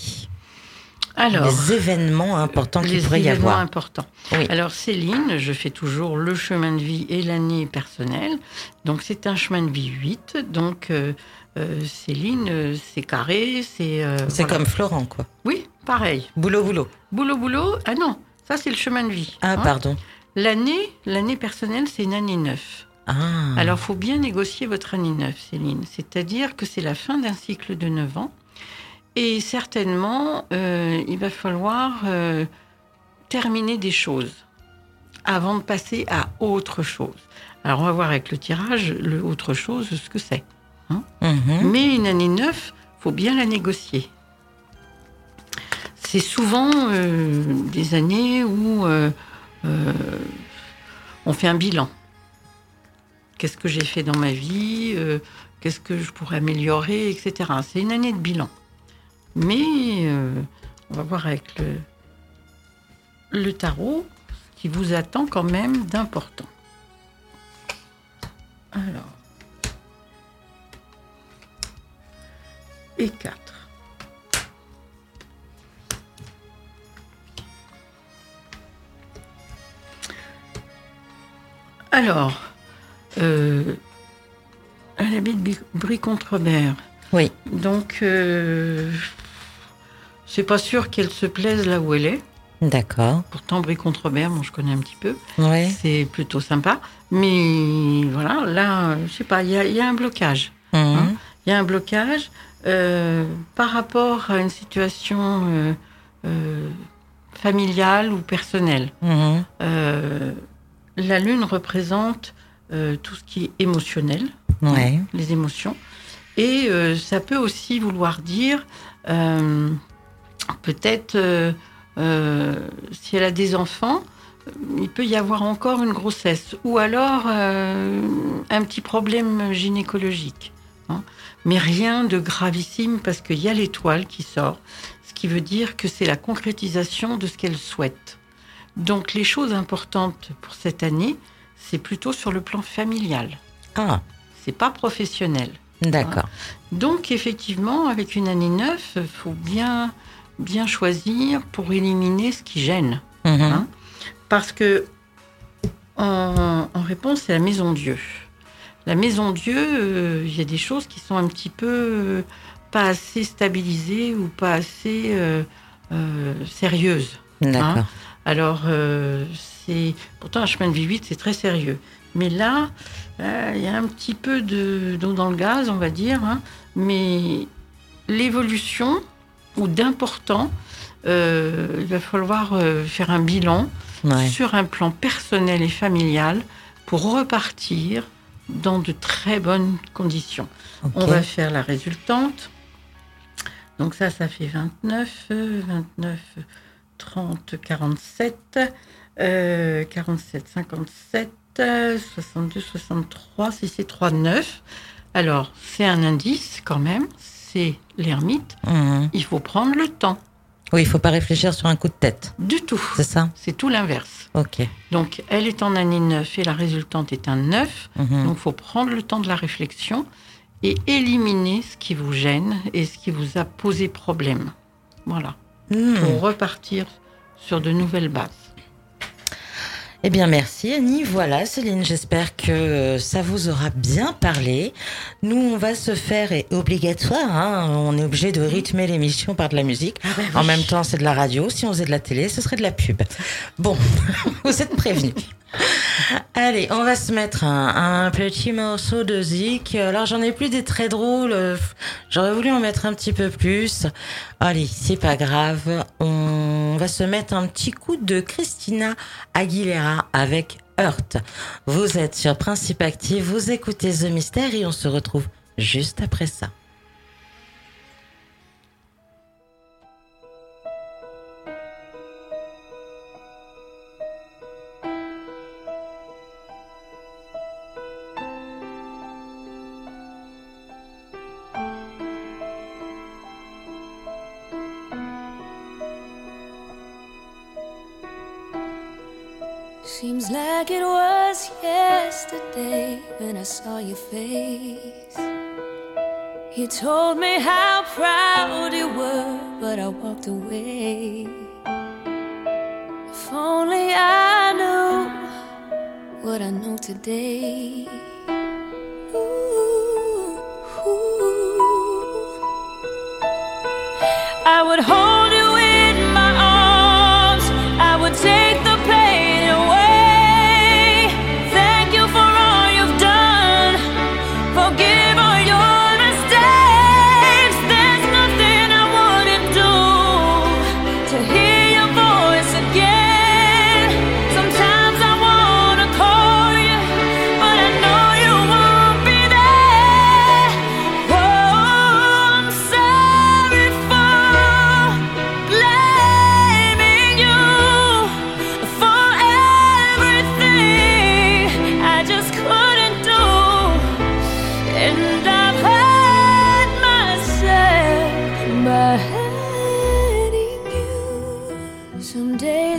Alors, les événements importants qu'il les pourrait y événements avoir. importants. Oui. Alors Céline, je fais toujours le chemin de vie et l'année personnelle. Donc c'est un chemin de vie huit. Donc euh, euh, Céline, euh, c'est carré, c'est... euh, C'est voilà. comme Florent, quoi. Oui, pareil. Boulot, boulot. Boulot, boulot. Ah non, ça c'est le chemin de vie. Ah, hein. pardon. L'année, l'année personnelle, c'est une année neuf. Ah. Alors, il faut bien négocier votre année neuf, Céline. C'est-à-dire que c'est la fin d'un cycle de neuf ans. Et certainement, euh, il va falloir euh, terminer des choses. avant de passer à autre chose. Alors, on va voir avec le tirage, le autre chose, ce que c'est. Hein. Mhm. Mais une année neuf, il faut bien la négocier. C'est souvent euh, des années où euh, euh, on fait un bilan. Qu'est-ce que j'ai fait dans ma vie euh, Qu'est-ce que je pourrais améliorer, et cetera. C'est une année de bilan. Mais euh, on va voir avec le, le tarot ce qui vous attend quand même d'important. Alors. Et quatre. Alors, euh, elle habite Bi- Brie-Contrebert. Oui. Donc, euh, c'est pas sûr qu'elle se plaise là où elle est. D'accord. Pourtant, Brie-Contrebert, bon, je connais un petit peu. Ouais. C'est plutôt sympa. Mais voilà, là, je sais pas, il y, a- il y a un blocage. Mhm. hein. Il y a un blocage euh, par rapport à une situation euh, euh, familiale ou personnelle. Mhm. Euh, la lune représente euh, tout ce qui est émotionnel, Ouais. les émotions. Et euh, ça peut aussi vouloir dire, euh, peut-être, euh, euh, si elle a des enfants, il peut y avoir encore une grossesse. Ou alors euh, un petit problème gynécologique. hein. Mais rien de gravissime parce qu'il y a l'étoile qui sort. Ce qui veut dire que c'est la concrétisation de ce qu'elle souhaite. Donc les choses importantes pour cette année, c'est plutôt sur le plan familial. Ah, C'est pas professionnel. d'accord. Donc effectivement, avec une année neuf, il faut bien, bien choisir pour éliminer ce qui gêne. Mhm. Hein. Parce que en, en réponse, c'est la maison Dieu. La maison Dieu, euh, il y a des choses qui sont un petit peu euh, pas assez stabilisées ou pas assez euh, euh, sérieuses. D'accord. Hein. Alors, euh, c'est pourtant un chemin de vie huit, c'est très sérieux. Mais là, euh, il y a un petit peu de, d'eau dans le gaz, on va dire. hein. Mais l'évolution, ou d'important, euh, il va falloir euh, faire un bilan Ouais. sur un plan personnel et familial pour repartir dans de très bonnes conditions. Ok. On va faire la résultante. Donc ça, ça fait vingt-neuf, euh, vingt-neuf, trente, quarante-sept, euh, quarante-sept, cinquante-sept, euh, soixante-deux, soixante-trois, si c'est trois, neuf. Alors, c'est un indice quand même, c'est l'ermite. Mhm. Il faut prendre le temps. Oui, il faut pas réfléchir sur un coup de tête. Du tout. C'est ça? C'est tout l'inverse. Ok. Donc, elle est en année neuf et la résultante est un neuf. Mhm. Donc, il faut prendre le temps de la réflexion et éliminer ce qui vous gêne et ce qui vous a posé problème. Voilà. Hmm. Pour repartir sur de nouvelles bases. Eh bien, merci Annie. Voilà, Céline, j'espère que ça vous aura bien parlé. Nous, on va se faire, et obligatoire, hein, on est obligé de rythmer l'émission par de la musique. En même temps, c'est de la radio. Si on faisait de la télé, ce serait de la pub. Bon, vous êtes prévenus. Allez, on va se mettre un, un petit morceau de zik. Alors, j'en ai plus des très drôles. J'aurais voulu en mettre un petit peu plus. Allez, c'est pas grave. On va se mettre un petit coup de Christina Aguilera avec Hurt. Vous êtes sur Principe Actif, vous écoutez The Mystère et on se retrouve juste après ça. Seems like it was yesterday when I saw your face. You told me how proud you were, but I walked away. If only I knew what I know today. Ooh, ooh. I would hold you in my arms, I would take the pain away. Thank you for all you've done, forgive all your mistakes. There's nothing I wouldn't do to hear your voice again. Sometimes I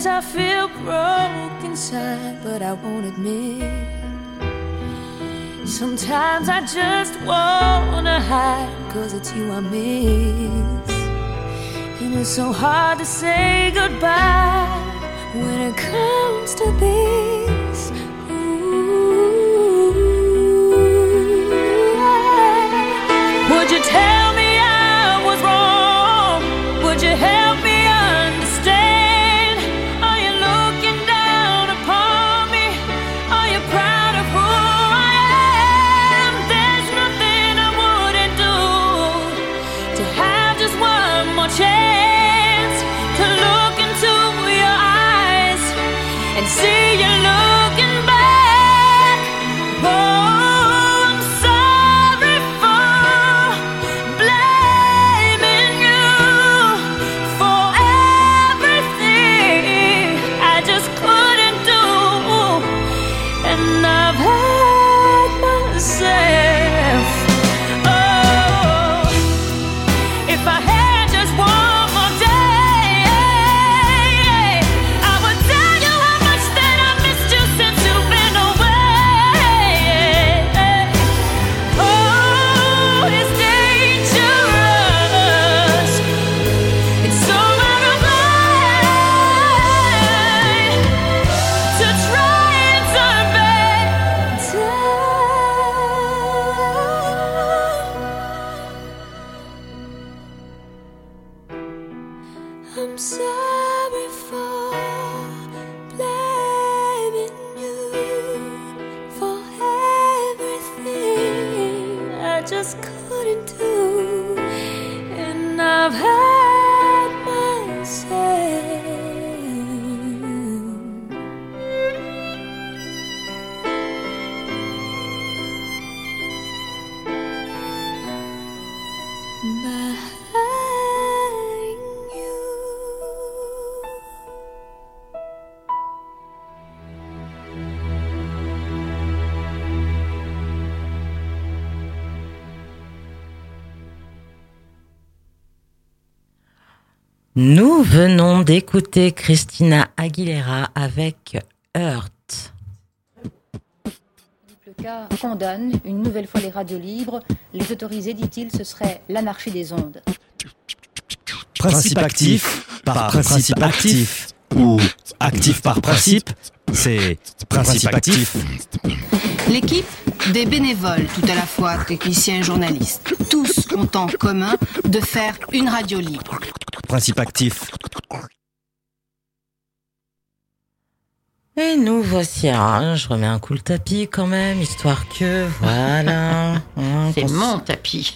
days I feel broke inside, but I won't admit. Sometimes I just wanna hide, cause it's you I miss. And it's so hard to say goodbye when it comes to this. Ooh. Would you tell me I was wrong? Would you help me understand? Are you looking down upon me? Are you proud of who I am? There's nothing I wouldn't do to have just one more chance to look into your eyes and see you looking back. Oh, I'm sorry for blaming you for everything I just couldn't do, and I've hurt myself. Oh, if I had just one more day, I would tell you how much that I missed you since you've been away. Oh, it's dangerous. It's so out of line to try and turn back time. I'm sorry for blaming you for everything I just couldn't do, and I've hurt myself. By hurting you. Nous venons d'écouter Christina Aguilera avec Hurt. Le cas condamne une nouvelle fois les radios libres. Les autoriser, dit-il, ce serait l'anarchie des ondes. Principe actif par principe actif ou actif par principe, c'est principe actif. L'équipe, des bénévoles tout à la fois, techniciens et journalistes. Tous ont en commun de faire une radio libre. Principe actif. Et nous voici, hein, je remets un coup le tapis quand même, histoire que, voilà. hein, C'est qu'on mon s- tapis.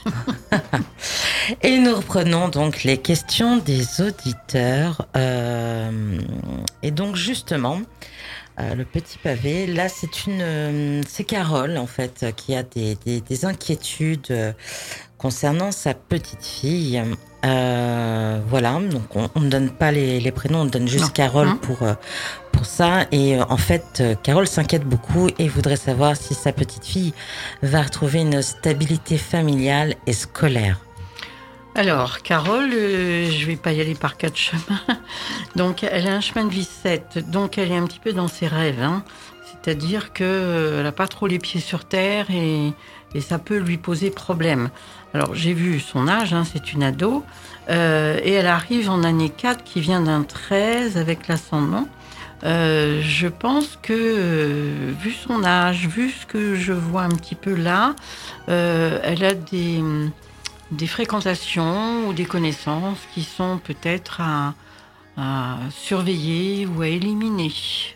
Et nous reprenons donc les questions des auditeurs. euh, et donc justement, euh, le petit pavé, là c'est une, euh, c'est Carole en fait qui a des, des, des inquiétudes euh, concernant sa petite fille. Euh, voilà, donc on on ne donne pas les, les prénoms, on donne juste Non. Carole Hein pour, euh, pour ça. Et euh, en fait, euh, Carole s'inquiète beaucoup et voudrait savoir si sa petite fille va retrouver une stabilité familiale et scolaire. Alors, Carole, euh, je vais pas y aller par quatre chemins. Donc, elle a un chemin de vie sept, donc elle est un petit peu dans ses rêves. Hein. C'est-à-dire qu'elle n'a pas trop les pieds sur terre et, et ça peut lui poser problème. Alors, j'ai vu son âge, hein, c'est une ado, euh, et elle arrive en année quatre qui vient d'un treize avec l'ascendant. Euh, je pense que, euh, vu son âge, vu ce que je vois un petit peu là, euh, elle a des... des fréquentations ou des connaissances qui sont peut-être à, à surveiller ou à éliminer.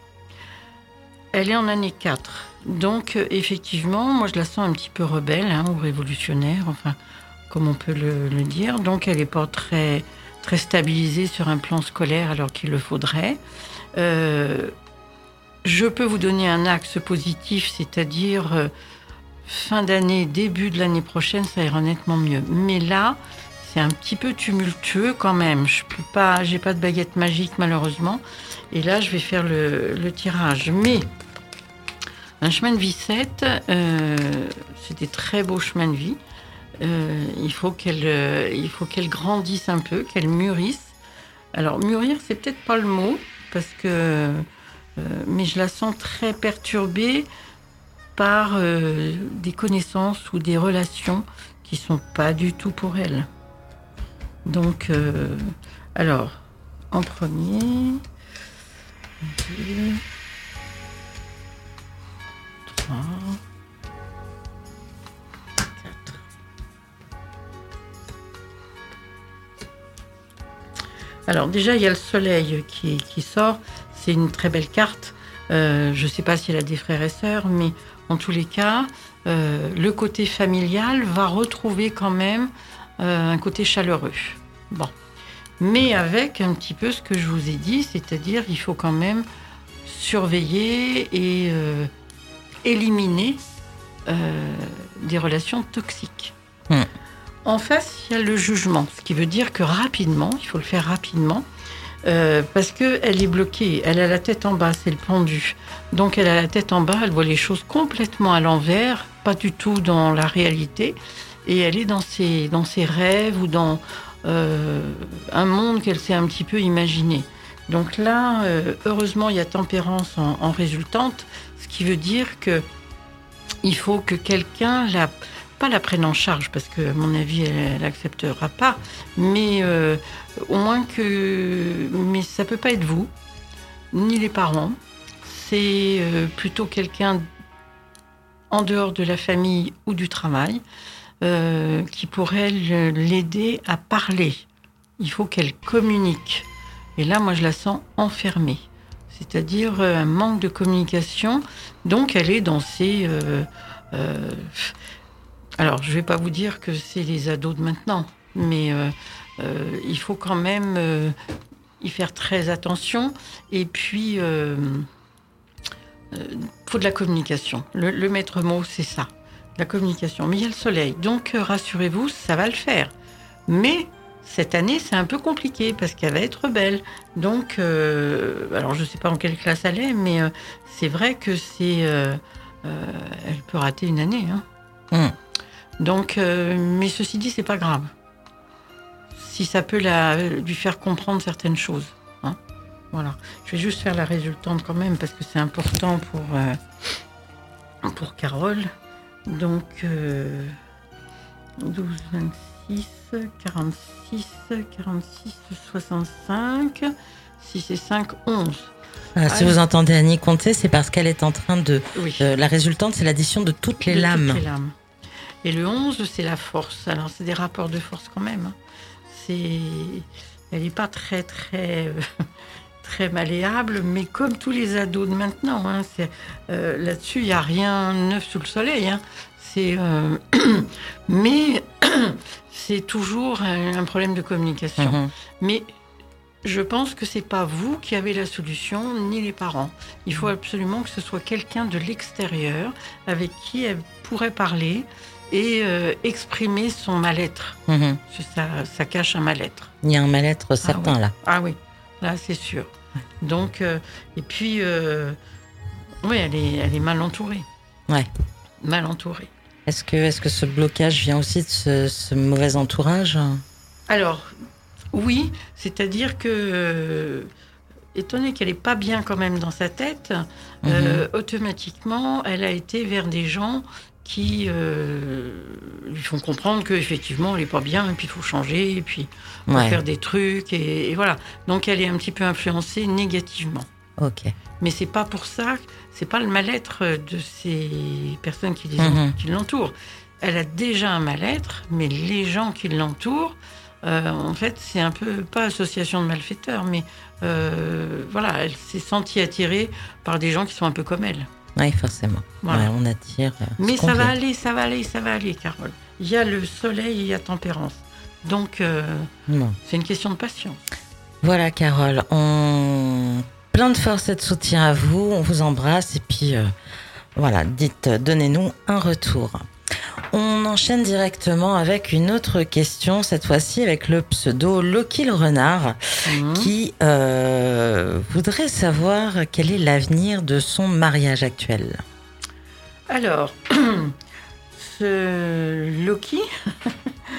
Elle est en année quatre. Donc, euh, effectivement, moi, je la sens un petit peu rebelle hein, ou révolutionnaire, enfin, comme on peut le, le dire. Donc, elle n'est pas très, très stabilisée sur un plan scolaire alors qu'il le faudrait. Euh, je peux vous donner un axe positif, c'est-à-dire... Euh, fin d'année, début de l'année prochaine, ça ira nettement mieux. Mais là, c'est un petit peu tumultueux quand même. Je peux pas, j'ai pas de baguette magique malheureusement. Et là, je vais faire le, le tirage. Mais un chemin de vie sept, euh, c'est des très beaux chemins de vie. Euh, il faut qu'elle, euh, il faut qu'elle grandisse un peu, qu'elle mûrisse. Alors mûrir, c'est peut-être pas le mot, parce que, euh, mais je la sens très perturbée par euh, des connaissances ou des relations qui sont pas du tout pour elle. Donc, euh, alors, en premier, deux, trois, quatre. Alors déjà, il y a le soleil qui, qui sort. C'est une très belle carte. Euh, je ne sais pas si elle a des frères et sœurs, mais en tous les cas, euh, le côté familial va retrouver quand même euh, un côté chaleureux. Bon. Mais avec un petit peu ce que je vous ai dit, c'est-à-dire il faut quand même surveiller et euh, éliminer euh, des relations toxiques. Mmh. En face, il y a le jugement, ce qui veut dire que rapidement, il faut le faire rapidement, euh, parce qu'elle est bloquée, elle a la tête en bas, c'est le pendu. Donc elle a la tête en bas, elle voit les choses complètement à l'envers, pas du tout dans la réalité, et elle est dans ses, dans ses rêves ou dans euh, un monde qu'elle s'est un petit peu imaginé. Donc là, euh, heureusement, il y a tempérance en, en résultante, ce qui veut dire que il faut que quelqu'un la... pas la prenne en charge, parce que, à mon avis, elle n'acceptera pas, mais euh, au moins que... Mais ça ne peut pas être vous, ni les parents. C'est euh, plutôt quelqu'un en dehors de la famille ou du travail euh, qui pourrait l'aider à parler. Il faut qu'elle communique. Et là, moi, je la sens enfermée. C'est-à-dire euh, un manque de communication. Donc, elle est dans ses... Euh, euh, Alors, je ne vais pas vous dire que c'est les ados de maintenant, mais euh, euh, il faut quand même euh, y faire très attention. Et puis, il euh, euh, faut de la communication. Le, le maître mot, c'est ça, la communication. Mais il y a le soleil, donc euh, rassurez-vous, ça va le faire. Mais cette année, c'est un peu compliqué parce qu'elle va être belle. Donc, euh, alors je ne sais pas en quelle classe elle est, mais euh, c'est vrai que c'est, euh, euh, elle peut rater une année, hein. Mmh. Donc, euh, mais ceci dit, c'est pas grave. Si ça peut la, lui faire comprendre certaines choses. Hein. Voilà. Je vais juste faire la résultante quand même parce que c'est important pour, euh, pour Carole. Donc, euh, douze, vingt-six, quarante-six, quarante-six, soixante-cinq, six et cinq, onze. Ah, si vous entendez Annie compter, c'est parce qu'elle est en train de... Oui. Euh, la résultante, c'est l'addition de toutes les de lames. Toutes les lames. Et le onze, c'est la force. Alors, c'est des rapports de force quand même. Hein. C'est... Elle n'est pas très, très, euh, très malléable, mais comme tous les ados de maintenant. Hein, c'est, euh, là-dessus, il n'y a rien neuf sous le soleil. Hein. C'est, euh, mais c'est toujours un, un problème de communication. Mm-hmm. Mais je pense que ce n'est pas vous qui avez la solution, ni les parents. Il faut absolument que ce soit quelqu'un de l'extérieur avec qui elle pourrait parler et euh, exprimer son mal-être. Mm-hmm. Ça, ça cache un mal-être. Il y a un mal-être certain ah, oui. là. Ah oui, là c'est sûr. Donc, euh, et puis, euh, oui, elle est, elle est mal entourée. Ouais. Mal entourée. Est-ce que, est-ce que ce blocage vient aussi de ce, ce mauvais entourage ? Alors, oui, c'est-à-dire que, euh, étant donné qu'elle n'est pas bien quand même dans sa tête, mm-hmm. euh, automatiquement, elle a été vers des gens qui euh, lui font comprendre qu'effectivement, elle n'est pas bien, et puis il faut changer, et puis il faut ouais. faire des trucs, et, et voilà. Donc, elle est un petit peu influencée négativement. Ok. Mais c'est pas pour ça, c'est pas le mal-être de ces personnes qui, les, mm-hmm. qui l'entourent. Elle a déjà un mal-être, mais les gens qui l'entourent, Euh, en fait, c'est un peu, pas association de malfaiteurs, mais euh, voilà, elle s'est sentie attirée par des gens qui sont un peu comme elle. Oui, forcément. Voilà. Ouais, on attire. Euh, mais ça va veut. aller, ça va aller, ça va aller, Carole. Il y a le soleil et il y a tempérance. Donc, euh, bon. c'est une question de patience. Voilà, Carole. On... Plein de force et de soutien à vous. On vous embrasse. Et puis, euh, voilà, dites, donnez-nous un retour. On enchaîne directement avec une autre question, cette fois-ci avec le pseudo Loki le renard, mmh. qui euh, voudrait savoir quel est l'avenir de son mariage actuel. Alors, ce Loki,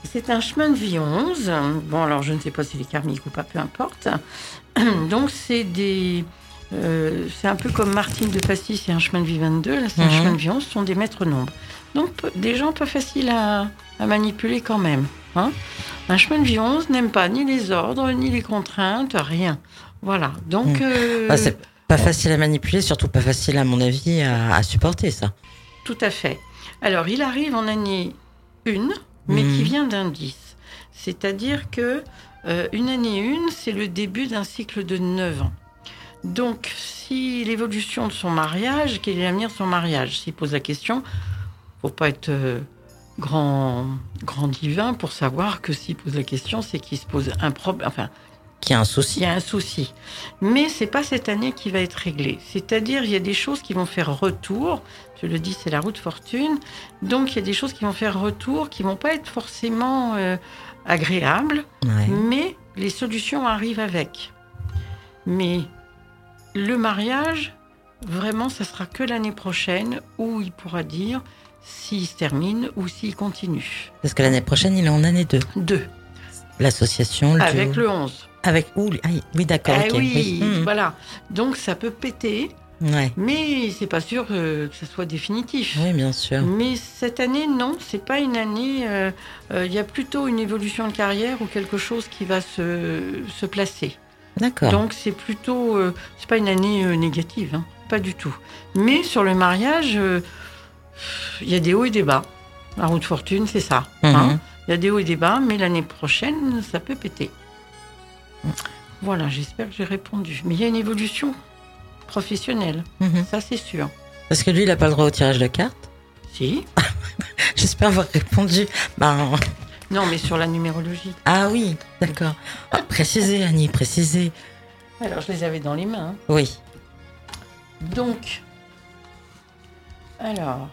C'est un chemin de vie onze. Bon, alors je ne sais pas si c'est karmique ou pas, peu importe. Donc c'est des... Euh, c'est un peu comme Martine de Passy, c'est un chemin de vie vingt-deux. Là, c'est Mhm. un chemin de vie onze, ce sont des maîtres nombres. Donc peu- des gens pas faciles à, à manipuler quand même. Hein. Un chemin de vie onze n'aime pas ni les ordres, ni les contraintes, rien. Voilà. Donc... Mm. euh, Ah, c'est pas facile à manipuler, surtout pas facile, à mon avis, à, à supporter, ça. Tout à fait. Alors, il arrive en année une, mais Mhm. qui vient d'un dix. C'est-à-dire que euh, une année une, c'est le début d'un cycle de neuf ans. Donc, si l'évolution de son mariage, quel est l'avenir de son mariage? S'il pose la question, faut pas être euh, grand, grand divin pour savoir que s'il pose la question, c'est qu'il se pose un problème. Enfin, Qu'il y a un souci. il y a un souci. Mais c'est pas cette année qui va être réglée. C'est-à-dire, il y a des choses qui vont faire retour. Je le dis, c'est la roue de fortune. Donc, il y a des choses qui vont faire retour, qui vont pas être forcément euh, agréables, Ouais. mais les solutions arrivent avec. Mais le mariage, vraiment, ça sera que l'année prochaine où il pourra dire s'il se termine ou s'il continue. Parce que l'année prochaine, il est en année deux. Deux. L'association, le Avec duo. le onze. Avec où ah, oui, d'accord. Eh ok, oui, Hmm. voilà. Donc, ça peut péter. Ouais. Mais c'est pas sûr euh, que ce soit définitif. Oui, bien sûr. Mais cette année, non, c'est pas une année. Il euh, euh, y a plutôt une évolution de carrière ou quelque chose qui va se, se placer. D'accord. Donc c'est plutôt, euh, c'est pas une année euh, négative, hein, pas du tout. Mais sur le mariage, il euh, y a des hauts et des bas. La roue de fortune, c'est ça. Il Mhm. hein. y a des hauts et des bas, mais l'année prochaine, ça peut péter. Voilà, j'espère que j'ai répondu. Mais il y a une évolution professionnelle, Mhm. ça c'est sûr. Parce que lui, il n'a pas le droit au tirage de cartes. Si. J'espère avoir répondu. Ben... Non, mais sur la numérologie. Ah oui, d'accord. Ah, précisez, Annie, précisez. Alors, je les avais dans les mains. hein. Oui. Donc, alors,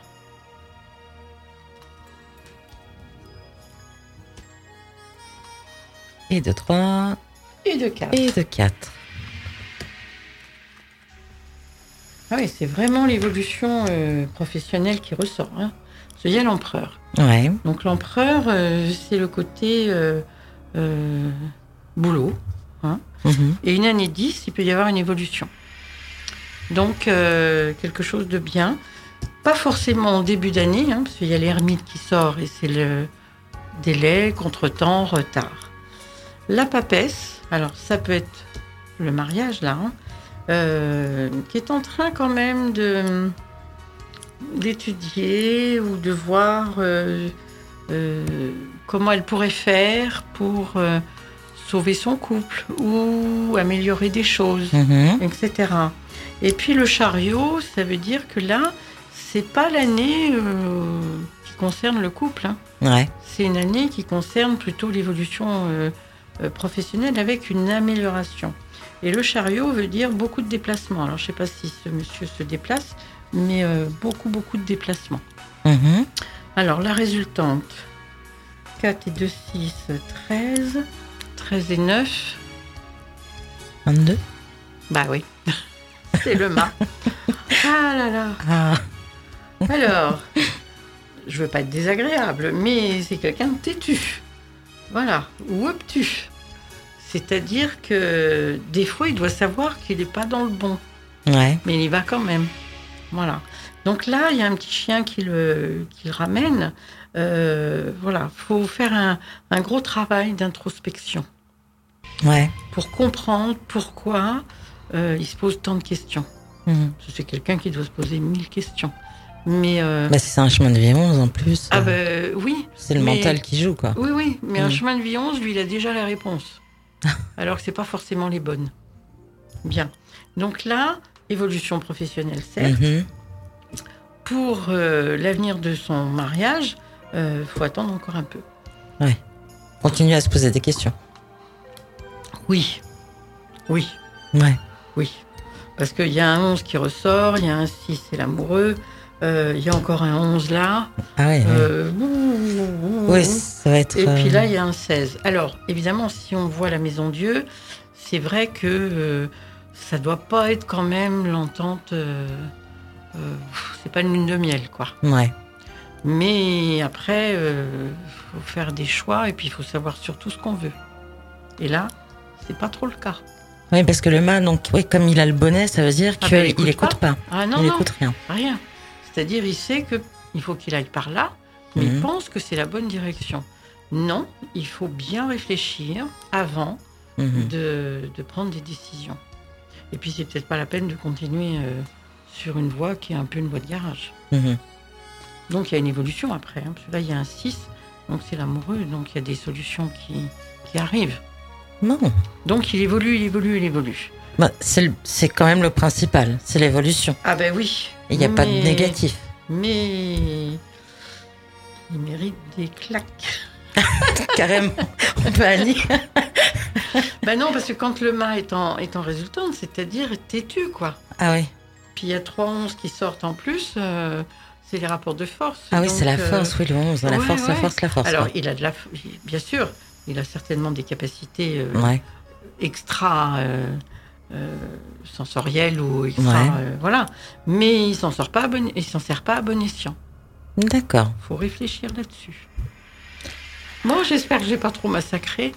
Et de trois. et de quatre. Et de quatre. Ah oui, c'est vraiment l'évolution euh, professionnelle qui ressort. Hein. Parce qu'il y a l'empereur. Ouais. Donc l'empereur, euh, c'est le côté euh, euh, boulot. Hein. Mhm. Et une année dix, il peut y avoir une évolution. Donc euh, quelque chose de bien. Pas forcément au début d'année, hein, parce qu'il y a l'ermite qui sort et c'est le délai, contretemps, retard. La papesse, alors ça peut être le mariage là, hein, euh, qui est en train quand même de d'étudier ou de voir euh, euh, comment elle pourrait faire pour euh, sauver son couple ou améliorer des choses, Mhm. et cetera. Et puis le chariot, ça veut dire que là, c'est pas l'année euh, qui concerne le couple. Hein. Ouais. C'est une année qui concerne plutôt l'évolution euh, euh, professionnelle avec une amélioration. Et le chariot veut dire beaucoup de déplacements. Alors, je ne sais pas si ce monsieur se déplace, mais euh, beaucoup, beaucoup de déplacements. Mhm. Alors, la résultante, quatre et deux, six, treize. treize et neuf. vingt-deux. Bah oui, c'est le mât. Ah là là. Ah. Alors, je veux pas être désagréable, mais c'est quelqu'un de têtu. Voilà, ou obtus. C'est-à-dire que des fois, il doit savoir qu'il n'est pas dans le bon. Ouais. Mais il y va quand même. Voilà. Donc là, il y a un petit chien qui le, qui le ramène. Euh, voilà, il faut faire un, un gros travail d'introspection Ouais. pour comprendre pourquoi euh, il se pose tant de questions. Mhm. Parce que c'est quelqu'un qui doit se poser mille questions. Mais euh, Bah, c'est un chemin de vie onze en plus. ah euh, ben oui. c'est le mais- mental qui joue, quoi. Oui, oui, mais un Mm. chemin de vie onze, lui, il a déjà la réponse. Alors que c'est pas forcément les bonnes. Bien. Donc là, évolution professionnelle, certes. Mhm. Pour euh, l'avenir de son mariage, il faut attendre encore un peu. Ouais. Continue à se poser des questions. Oui. Oui. Ouais. Oui. Parce qu'il y a un onze qui ressort, il y a un six, c'est l'amoureux. euh, Il y a encore un onze là. Ah ouais. ouais. Euh, ouh, ouh, ouh, Oui, ouh. ça va être. Et puis euh, là, il y a un seize. Alors, évidemment, si on voit la Maison Dieu, c'est vrai que euh, ça doit pas être quand même l'entente... Euh, euh, c'est pas une lune de miel, quoi. Ouais. Mais après, il euh, faut faire des choix et puis il faut savoir surtout ce qu'on veut. Et là, c'est pas trop le cas. Oui, parce que le mât, donc, oui, comme il a le bonnet, ça veut dire Ah qu'il ben, il écoute n'écoute pas. pas. Ah non, il non. n'écoute rien. Rien. C'est-à-dire, il sait qu'il faut qu'il aille par là, mais Mhm. il pense que c'est la bonne direction. Non, il faut bien réfléchir avant Mhm. de, de prendre des décisions. Et puis, c'est peut-être pas la peine de continuer euh, sur une voie qui est un peu une voie de garage. Mhm. Donc, il y a une évolution après. Hein, parce que là, il y a un six, donc c'est l'amoureux, donc il y a des solutions qui, qui arrivent. Non. Donc, il évolue, il évolue, il évolue. Bah, c'est, le- c'est quand même le principal, c'est l'évolution. Ah ben oui. Il n'y a pas de Mais- négatif. Mais il mérite des claques. Carrément. On peut aller. Ben non, parce que quand le mât est en, est en résultante, c'est-à-dire têtu, quoi. Ah oui. Puis il y a trois onze qui sortent en plus, euh, c'est les rapports de force. Ah oui, Donc, c'est la euh, force, oui, le onze. La ouais, force, la ouais. force, la force. Alors, ouais. il a de la... Bien sûr, il a certainement des capacités euh, Ouais. extra... euh, euh, sensorielles ou extra... Ouais. euh, voilà. Mais il s'en sort pas à bon, il s'en sert pas à bon escient. D'accord. Faut réfléchir là-dessus. Bon, j'espère que j'ai pas trop massacré.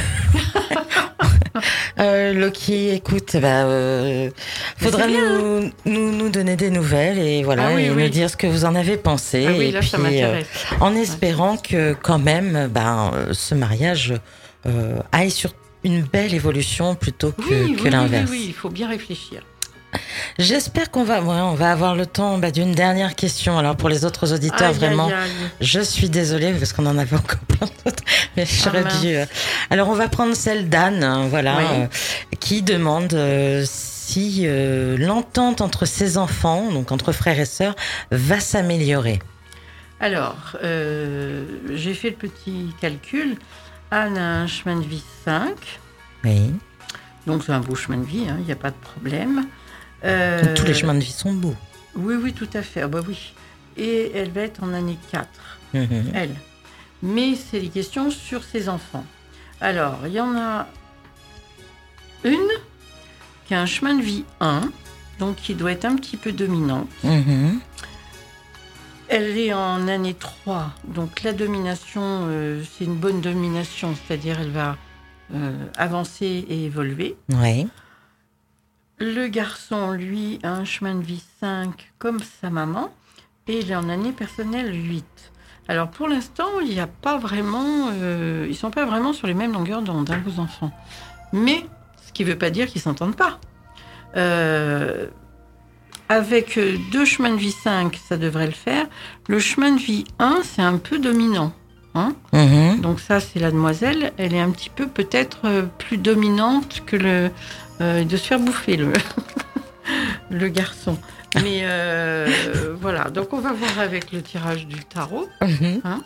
Euh, Loki, écoute, bah, euh, faudra c'est bien, nous, nous, nous donner des nouvelles et voilà, Ah oui, et oui. nous dire ce que vous en avez pensé. Ah oui, et là, puis, ça m'intéresse. euh, en espérant que quand même, ben, euh, ce mariage euh, aille sur une belle évolution plutôt que, Oui, que oui, l'inverse. oui, oui, il faut bien réfléchir. J'espère qu'on va, ouais, on va avoir le temps bah, d'une dernière question. Alors pour les autres auditeurs, Aïe, vraiment, aïe, aïe. je suis désolée parce qu'on en avait encore plein d'autres. Mais j'aurais mince. dû. euh, Alors on va prendre celle d'Anne, hein, voilà, Oui. euh, qui demande euh, si euh, l'entente entre ses enfants, donc entre frères et sœurs, va s'améliorer. Alors, euh, j'ai fait le petit calcul. Anne a un chemin de vie cinq. Oui. Donc c'est un beau chemin de vie, il n'y a pas de problème. Euh, Tous les chemins de vie sont beaux. Oui, oui, tout à fait. Ah bah oui. Et elle va être en année quatre, Mhm. elle. Mais c'est des questions sur ses enfants. Alors, il y en a une qui a un chemin de vie un, donc qui doit être un petit peu dominante. Mhm. Elle est en année trois, donc la domination, euh, c'est une bonne domination, c'est-à-dire elle va euh, avancer et évoluer. Oui. Le garçon, lui, a un chemin de vie cinq comme sa maman, et il est en année personnelle huit. Alors pour l'instant, il n'y a pas vraiment, euh, ils sont pas vraiment sur les mêmes longueurs d'onde, hein, vos enfants. Mais ce qui ne veut pas dire qu'ils s'entendent pas. Euh, avec deux chemins de vie cinq, ça devrait le faire. Le chemin de vie un, c'est un peu dominant. Hein. Mhm. Donc ça, c'est la demoiselle. Elle est un petit peu peut-être euh, plus dominante que le euh, de se faire bouffer le le garçon. Mais euh, voilà. Donc on va voir avec le tirage du tarot. Mhm. Hein.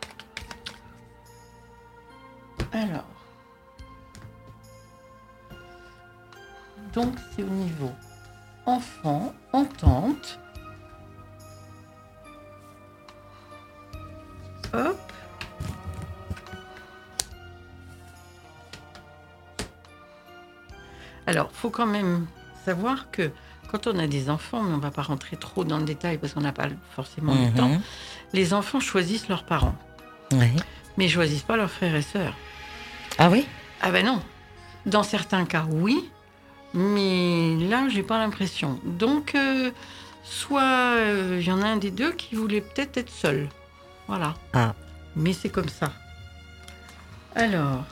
Alors, donc c'est au niveau enfant, entente. Hop. Alors, faut quand même savoir que quand on a des enfants, mais on ne va pas rentrer trop dans le détail parce qu'on n'a pas forcément Mhm. le temps, les enfants choisissent leurs parents, Oui. mais ils choisissent pas leurs frères et sœurs. Ah oui. Ah ben non. Dans certains cas, oui, mais là, j'ai pas l'impression. Donc, euh, soit il y en a un des deux qui voulait peut-être être seul. Voilà. Ah. Mais c'est comme ça. Alors.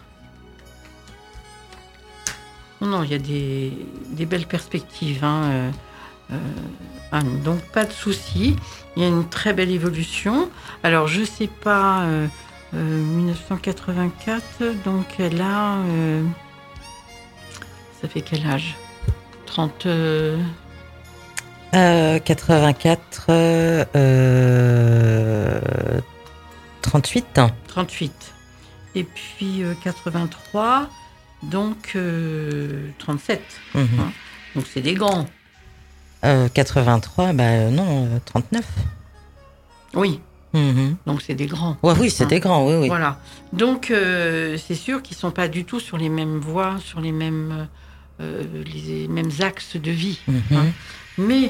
Non, il y a des, des belles perspectives, hein, euh, euh, Anne. Donc, pas de souci. Il y a une très belle évolution. Alors, je sais pas, euh, euh, dix-neuf cent quatre-vingt-quatre, donc elle a. euh, ça fait quel âge trente. euh, Euh, quatre-vingt-quatre, euh, euh, trente-huit. trente-huit. Et puis euh, quatre-vingt-trois, donc euh, trente-sept. Mhm. Hein. Donc c'est des grands. Euh, quatre-vingt-trois, bah euh, non, euh, trente-neuf. Oui, Mhm. donc c'est des grands. Ouais, oui, c'est Hein. des grands, oui, oui. Voilà. Donc euh, c'est sûr qu'ils ne sont pas du tout sur les mêmes voies, sur les mêmes, euh, les mêmes axes de vie. Mhm. Hein. Mais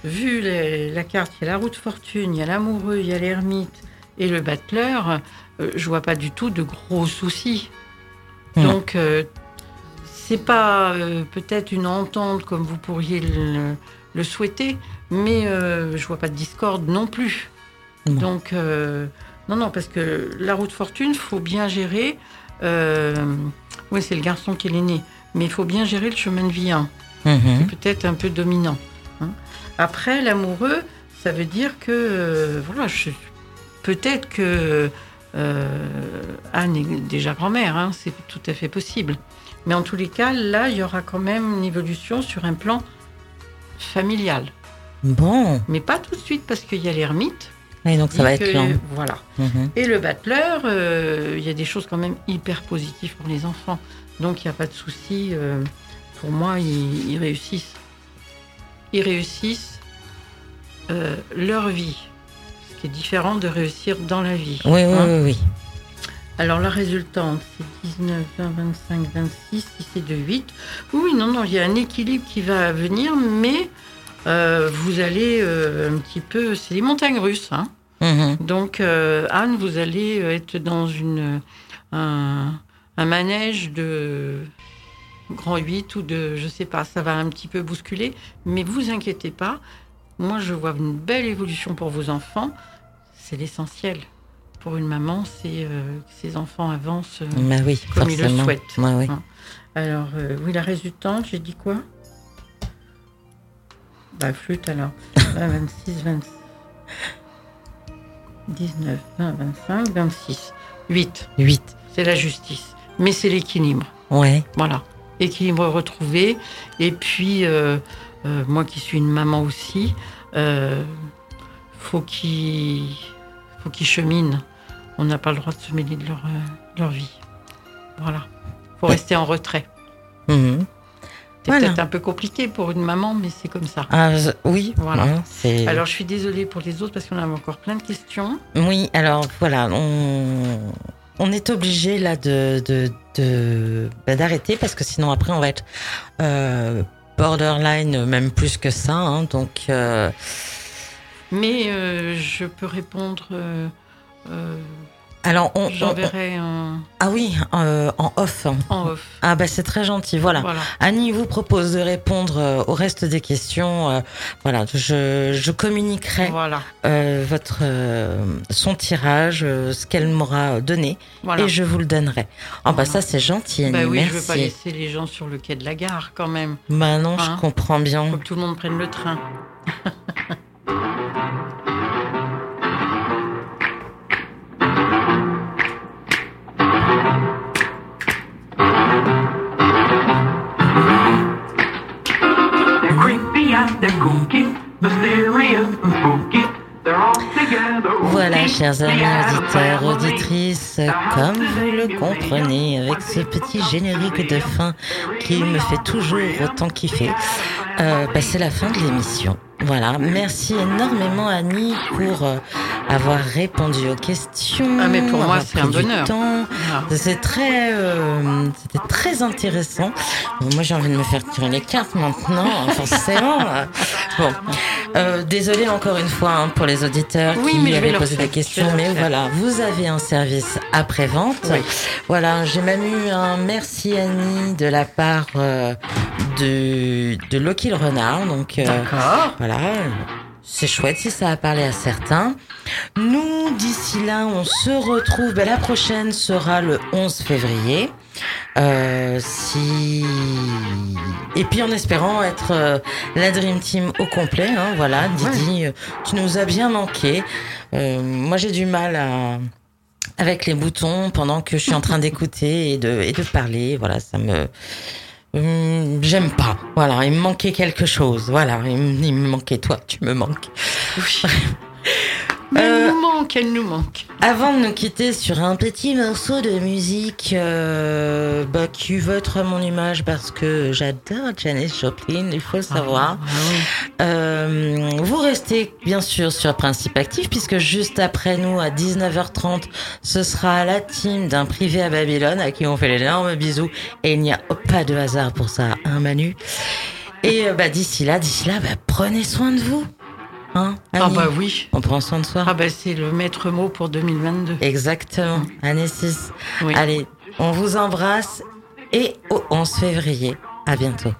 vu les- la carte, il y a la roue de fortune, il y a l'amoureux, il y a l'ermite et le battleur, euh, je vois pas du tout de gros soucis. Mmh. Donc, euh, c'est pas euh, peut-être une entente comme vous pourriez le, le souhaiter, mais euh, je vois pas de discorde non plus. Bon. Donc, euh, non, non, parce que la roue de fortune, faut bien gérer. Euh, oui, c'est le garçon qui est l'aîné, mais il faut bien gérer le chemin de vie un. Mhm. C'est peut-être un peu dominant. hein. Après, l'amoureux, ça veut dire que, euh, voilà, je- peut-être que euh, Anne est déjà grand-mère, hein, c'est tout à fait possible. Mais en tous les cas, là, il y aura quand même une évolution sur un plan familial. Bon. Mais pas tout de suite, parce qu'il y a l'ermite. Et donc, qui ça va dit être que- lent. Voilà. Mhm. Et le battleur, euh, il y a des choses quand même hyper positives pour les enfants. Donc, il n'y a pas de souci. euh, pour moi, ils, ils réussissent. Ils réussissent euh, leur vie. Ce qui est différent de réussir dans la vie. Oui, oui, hein. oui, oui. Alors, la résultante, c'est dix-neuf, vingt, vingt-cinq, vingt-six, si c'est de huit. Oui, non, non, il y a un équilibre qui va venir, mais euh, vous allez euh, un petit peu... C'est les montagnes russes, hein. Mhm. Donc, euh, Anne, vous allez être dans une, un, un manège de grand huit ou de, je sais pas, ça va un petit peu bousculer, mais vous inquiétez pas. Moi, je vois une belle évolution pour vos enfants. C'est l'essentiel. Pour une maman, c'est euh, que ses enfants avancent euh, Bah oui, comme ils le forcément. souhaitent. Ouais, oui. Hein. Alors, euh, oui, la résultante, j'ai dit quoi? Bah, flûte alors. vingt, vingt-six, vingt, dix-neuf, vingt, vingt-cinq, vingt-six. huit. huit. C'est la justice. Mais c'est l'équilibre. Ouais. Voilà. Équilibre retrouvé. Et puis, euh, euh, moi qui suis une maman aussi, euh, faut qu'ils faut qu'ils cheminent. On n'a pas le droit de se mêler de leur, euh, leur vie. Voilà. Faut rester en retrait. Mhm. C'est Voilà. peut-être un peu compliqué pour une maman, mais c'est comme ça. Ah, je- oui. Voilà. hein, c'est... Alors, je suis désolée pour les autres parce qu'on a encore plein de questions. Oui, alors voilà, on, on est obligé là de, de, de- bah, d'arrêter parce que sinon après on va être euh, borderline, même plus que ça. hein, donc, euh, Mais euh, je peux répondre. Euh, euh, alors on, on- J'enverrai un. ah oui, euh, en off. En off. Ah bah c'est très gentil. Voilà. Voilà. Annie vous propose de répondre euh, au reste des questions. euh, voilà, je, je communiquerai Voilà. euh, votre euh, son tirage, euh, ce qu'elle m'aura donné, Voilà. et je vous le donnerai. Ah bah ça c'est gentil, Annie. Bah oui, merci. je veux pas laisser les gens sur le quai de la gare quand même. Bah non, Hein je comprends bien. Faut que tout le monde prenne le train. They're creepy and they're kooky, mysterious and spooky. They're all together. Voilà, chers amis auditeurs, auditrices, comme vous le comprenez, avec ce petit générique de fin qui me fait toujours autant kiffer, euh, bah, c'est la fin de l'émission. Voilà, merci énormément Annie pour euh, avoir répondu aux questions. Ah, mais pour moi, avoir c'est pris un du bonheur. temps. Ah. C'est très, euh, c'était très intéressant. Bon, moi, j'ai envie de me faire tirer les cartes maintenant, forcément. Bon, euh, désolé encore une fois hein, pour les auditeurs Oui, qui mais je vais avaient leur posé faire, des questions, je vais mais leur faire. voilà, vous avez un service après-vente. Oui. Voilà, j'ai même eu un merci Annie de la part euh, de, de Loki le renard. Donc, euh, D'accord. voilà, c'est chouette si ça a parlé à certains. Nous, d'ici là, on se retrouve. Ben, la prochaine sera le onze février. Euh, si et puis en espérant être euh, la Dream Team au complet, hein, voilà. Didi, euh, tu nous as bien manqué. Euh, moi, j'ai du mal à avec les boutons pendant que je suis en train d'écouter et de et de parler. Voilà, ça me Hum, j'aime pas. Voilà, il me manquait quelque chose. Voilà, il me, il me manquait toi, tu me manques. Oui. Mais elle nous manque, elle nous manque. Avant de nous quitter sur un petit morceau de musique euh, bah, qui va être à mon image parce que j'adore Janis Joplin, il faut le savoir. Ah, oui. Euh, vous restez bien sûr sur Principe Actif puisque juste après nous à dix-neuf heures trente ce sera la team d'un privé à Babylone à qui on fait l'énorme bisou et il n'y a pas de hasard pour ça, hein Manu. Et euh, bah, d'ici là, d'ici là, bah, prenez soin de vous. Hein, Ah Annie bah oui. On prend soin de soi. Ah bah c'est le maître mot pour deux mille vingt-deux. Exactement. Année six. Oui. Allez, on vous embrasse et au onze février. À bientôt.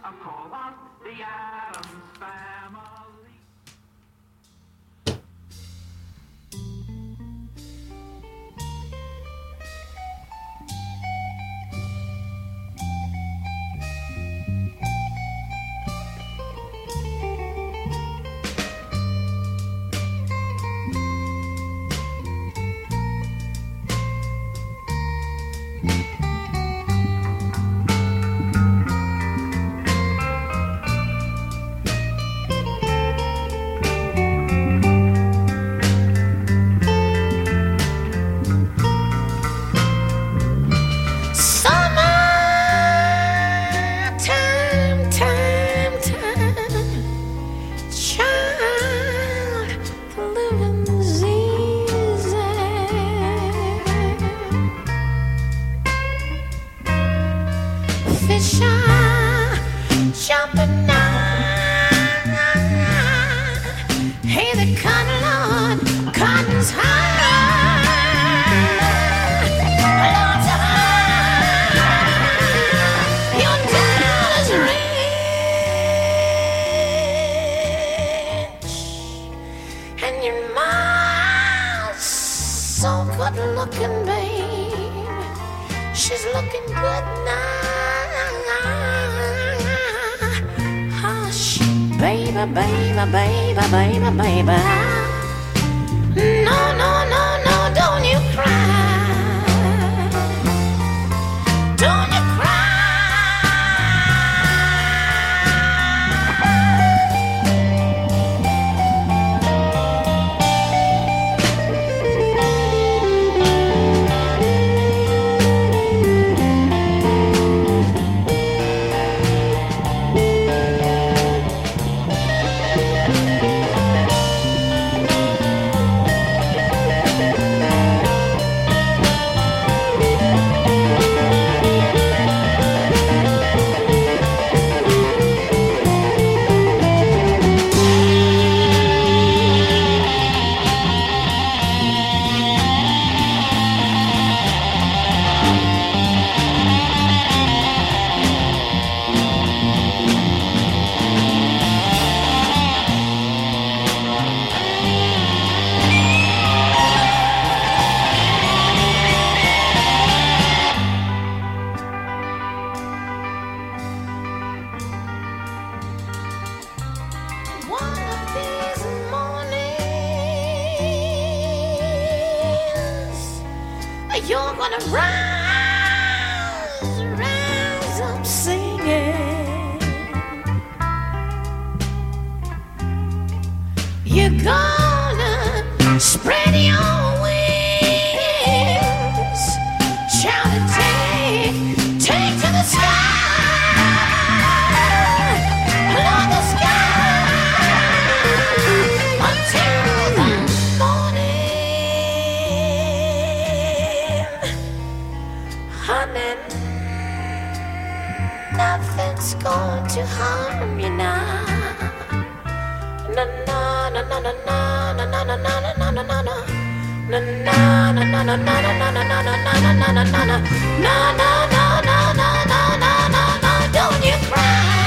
Time, time, time, child, the living's easy. Fish are jumping out. Hey, the cotton, Lord, cotton's high. Lord's high. Your dollar's rich, and your mom's so good looking, babe. She's looking good now. Hush, baby, baby, baby, baby, baby. No, no, no, no, don't you cry. Don't you cry. One of these mornings, you're gonna rise, rise up singing. You're gonna spread your wings, shout and take, take to the sky. Lord, the sky. Until the morning, honey, nothing's going to harm you now. Na na na na na na na na na na na na na na na. Na na na na na na na na na na na na na na na na. Na na na na na na na na na. Don't you cry.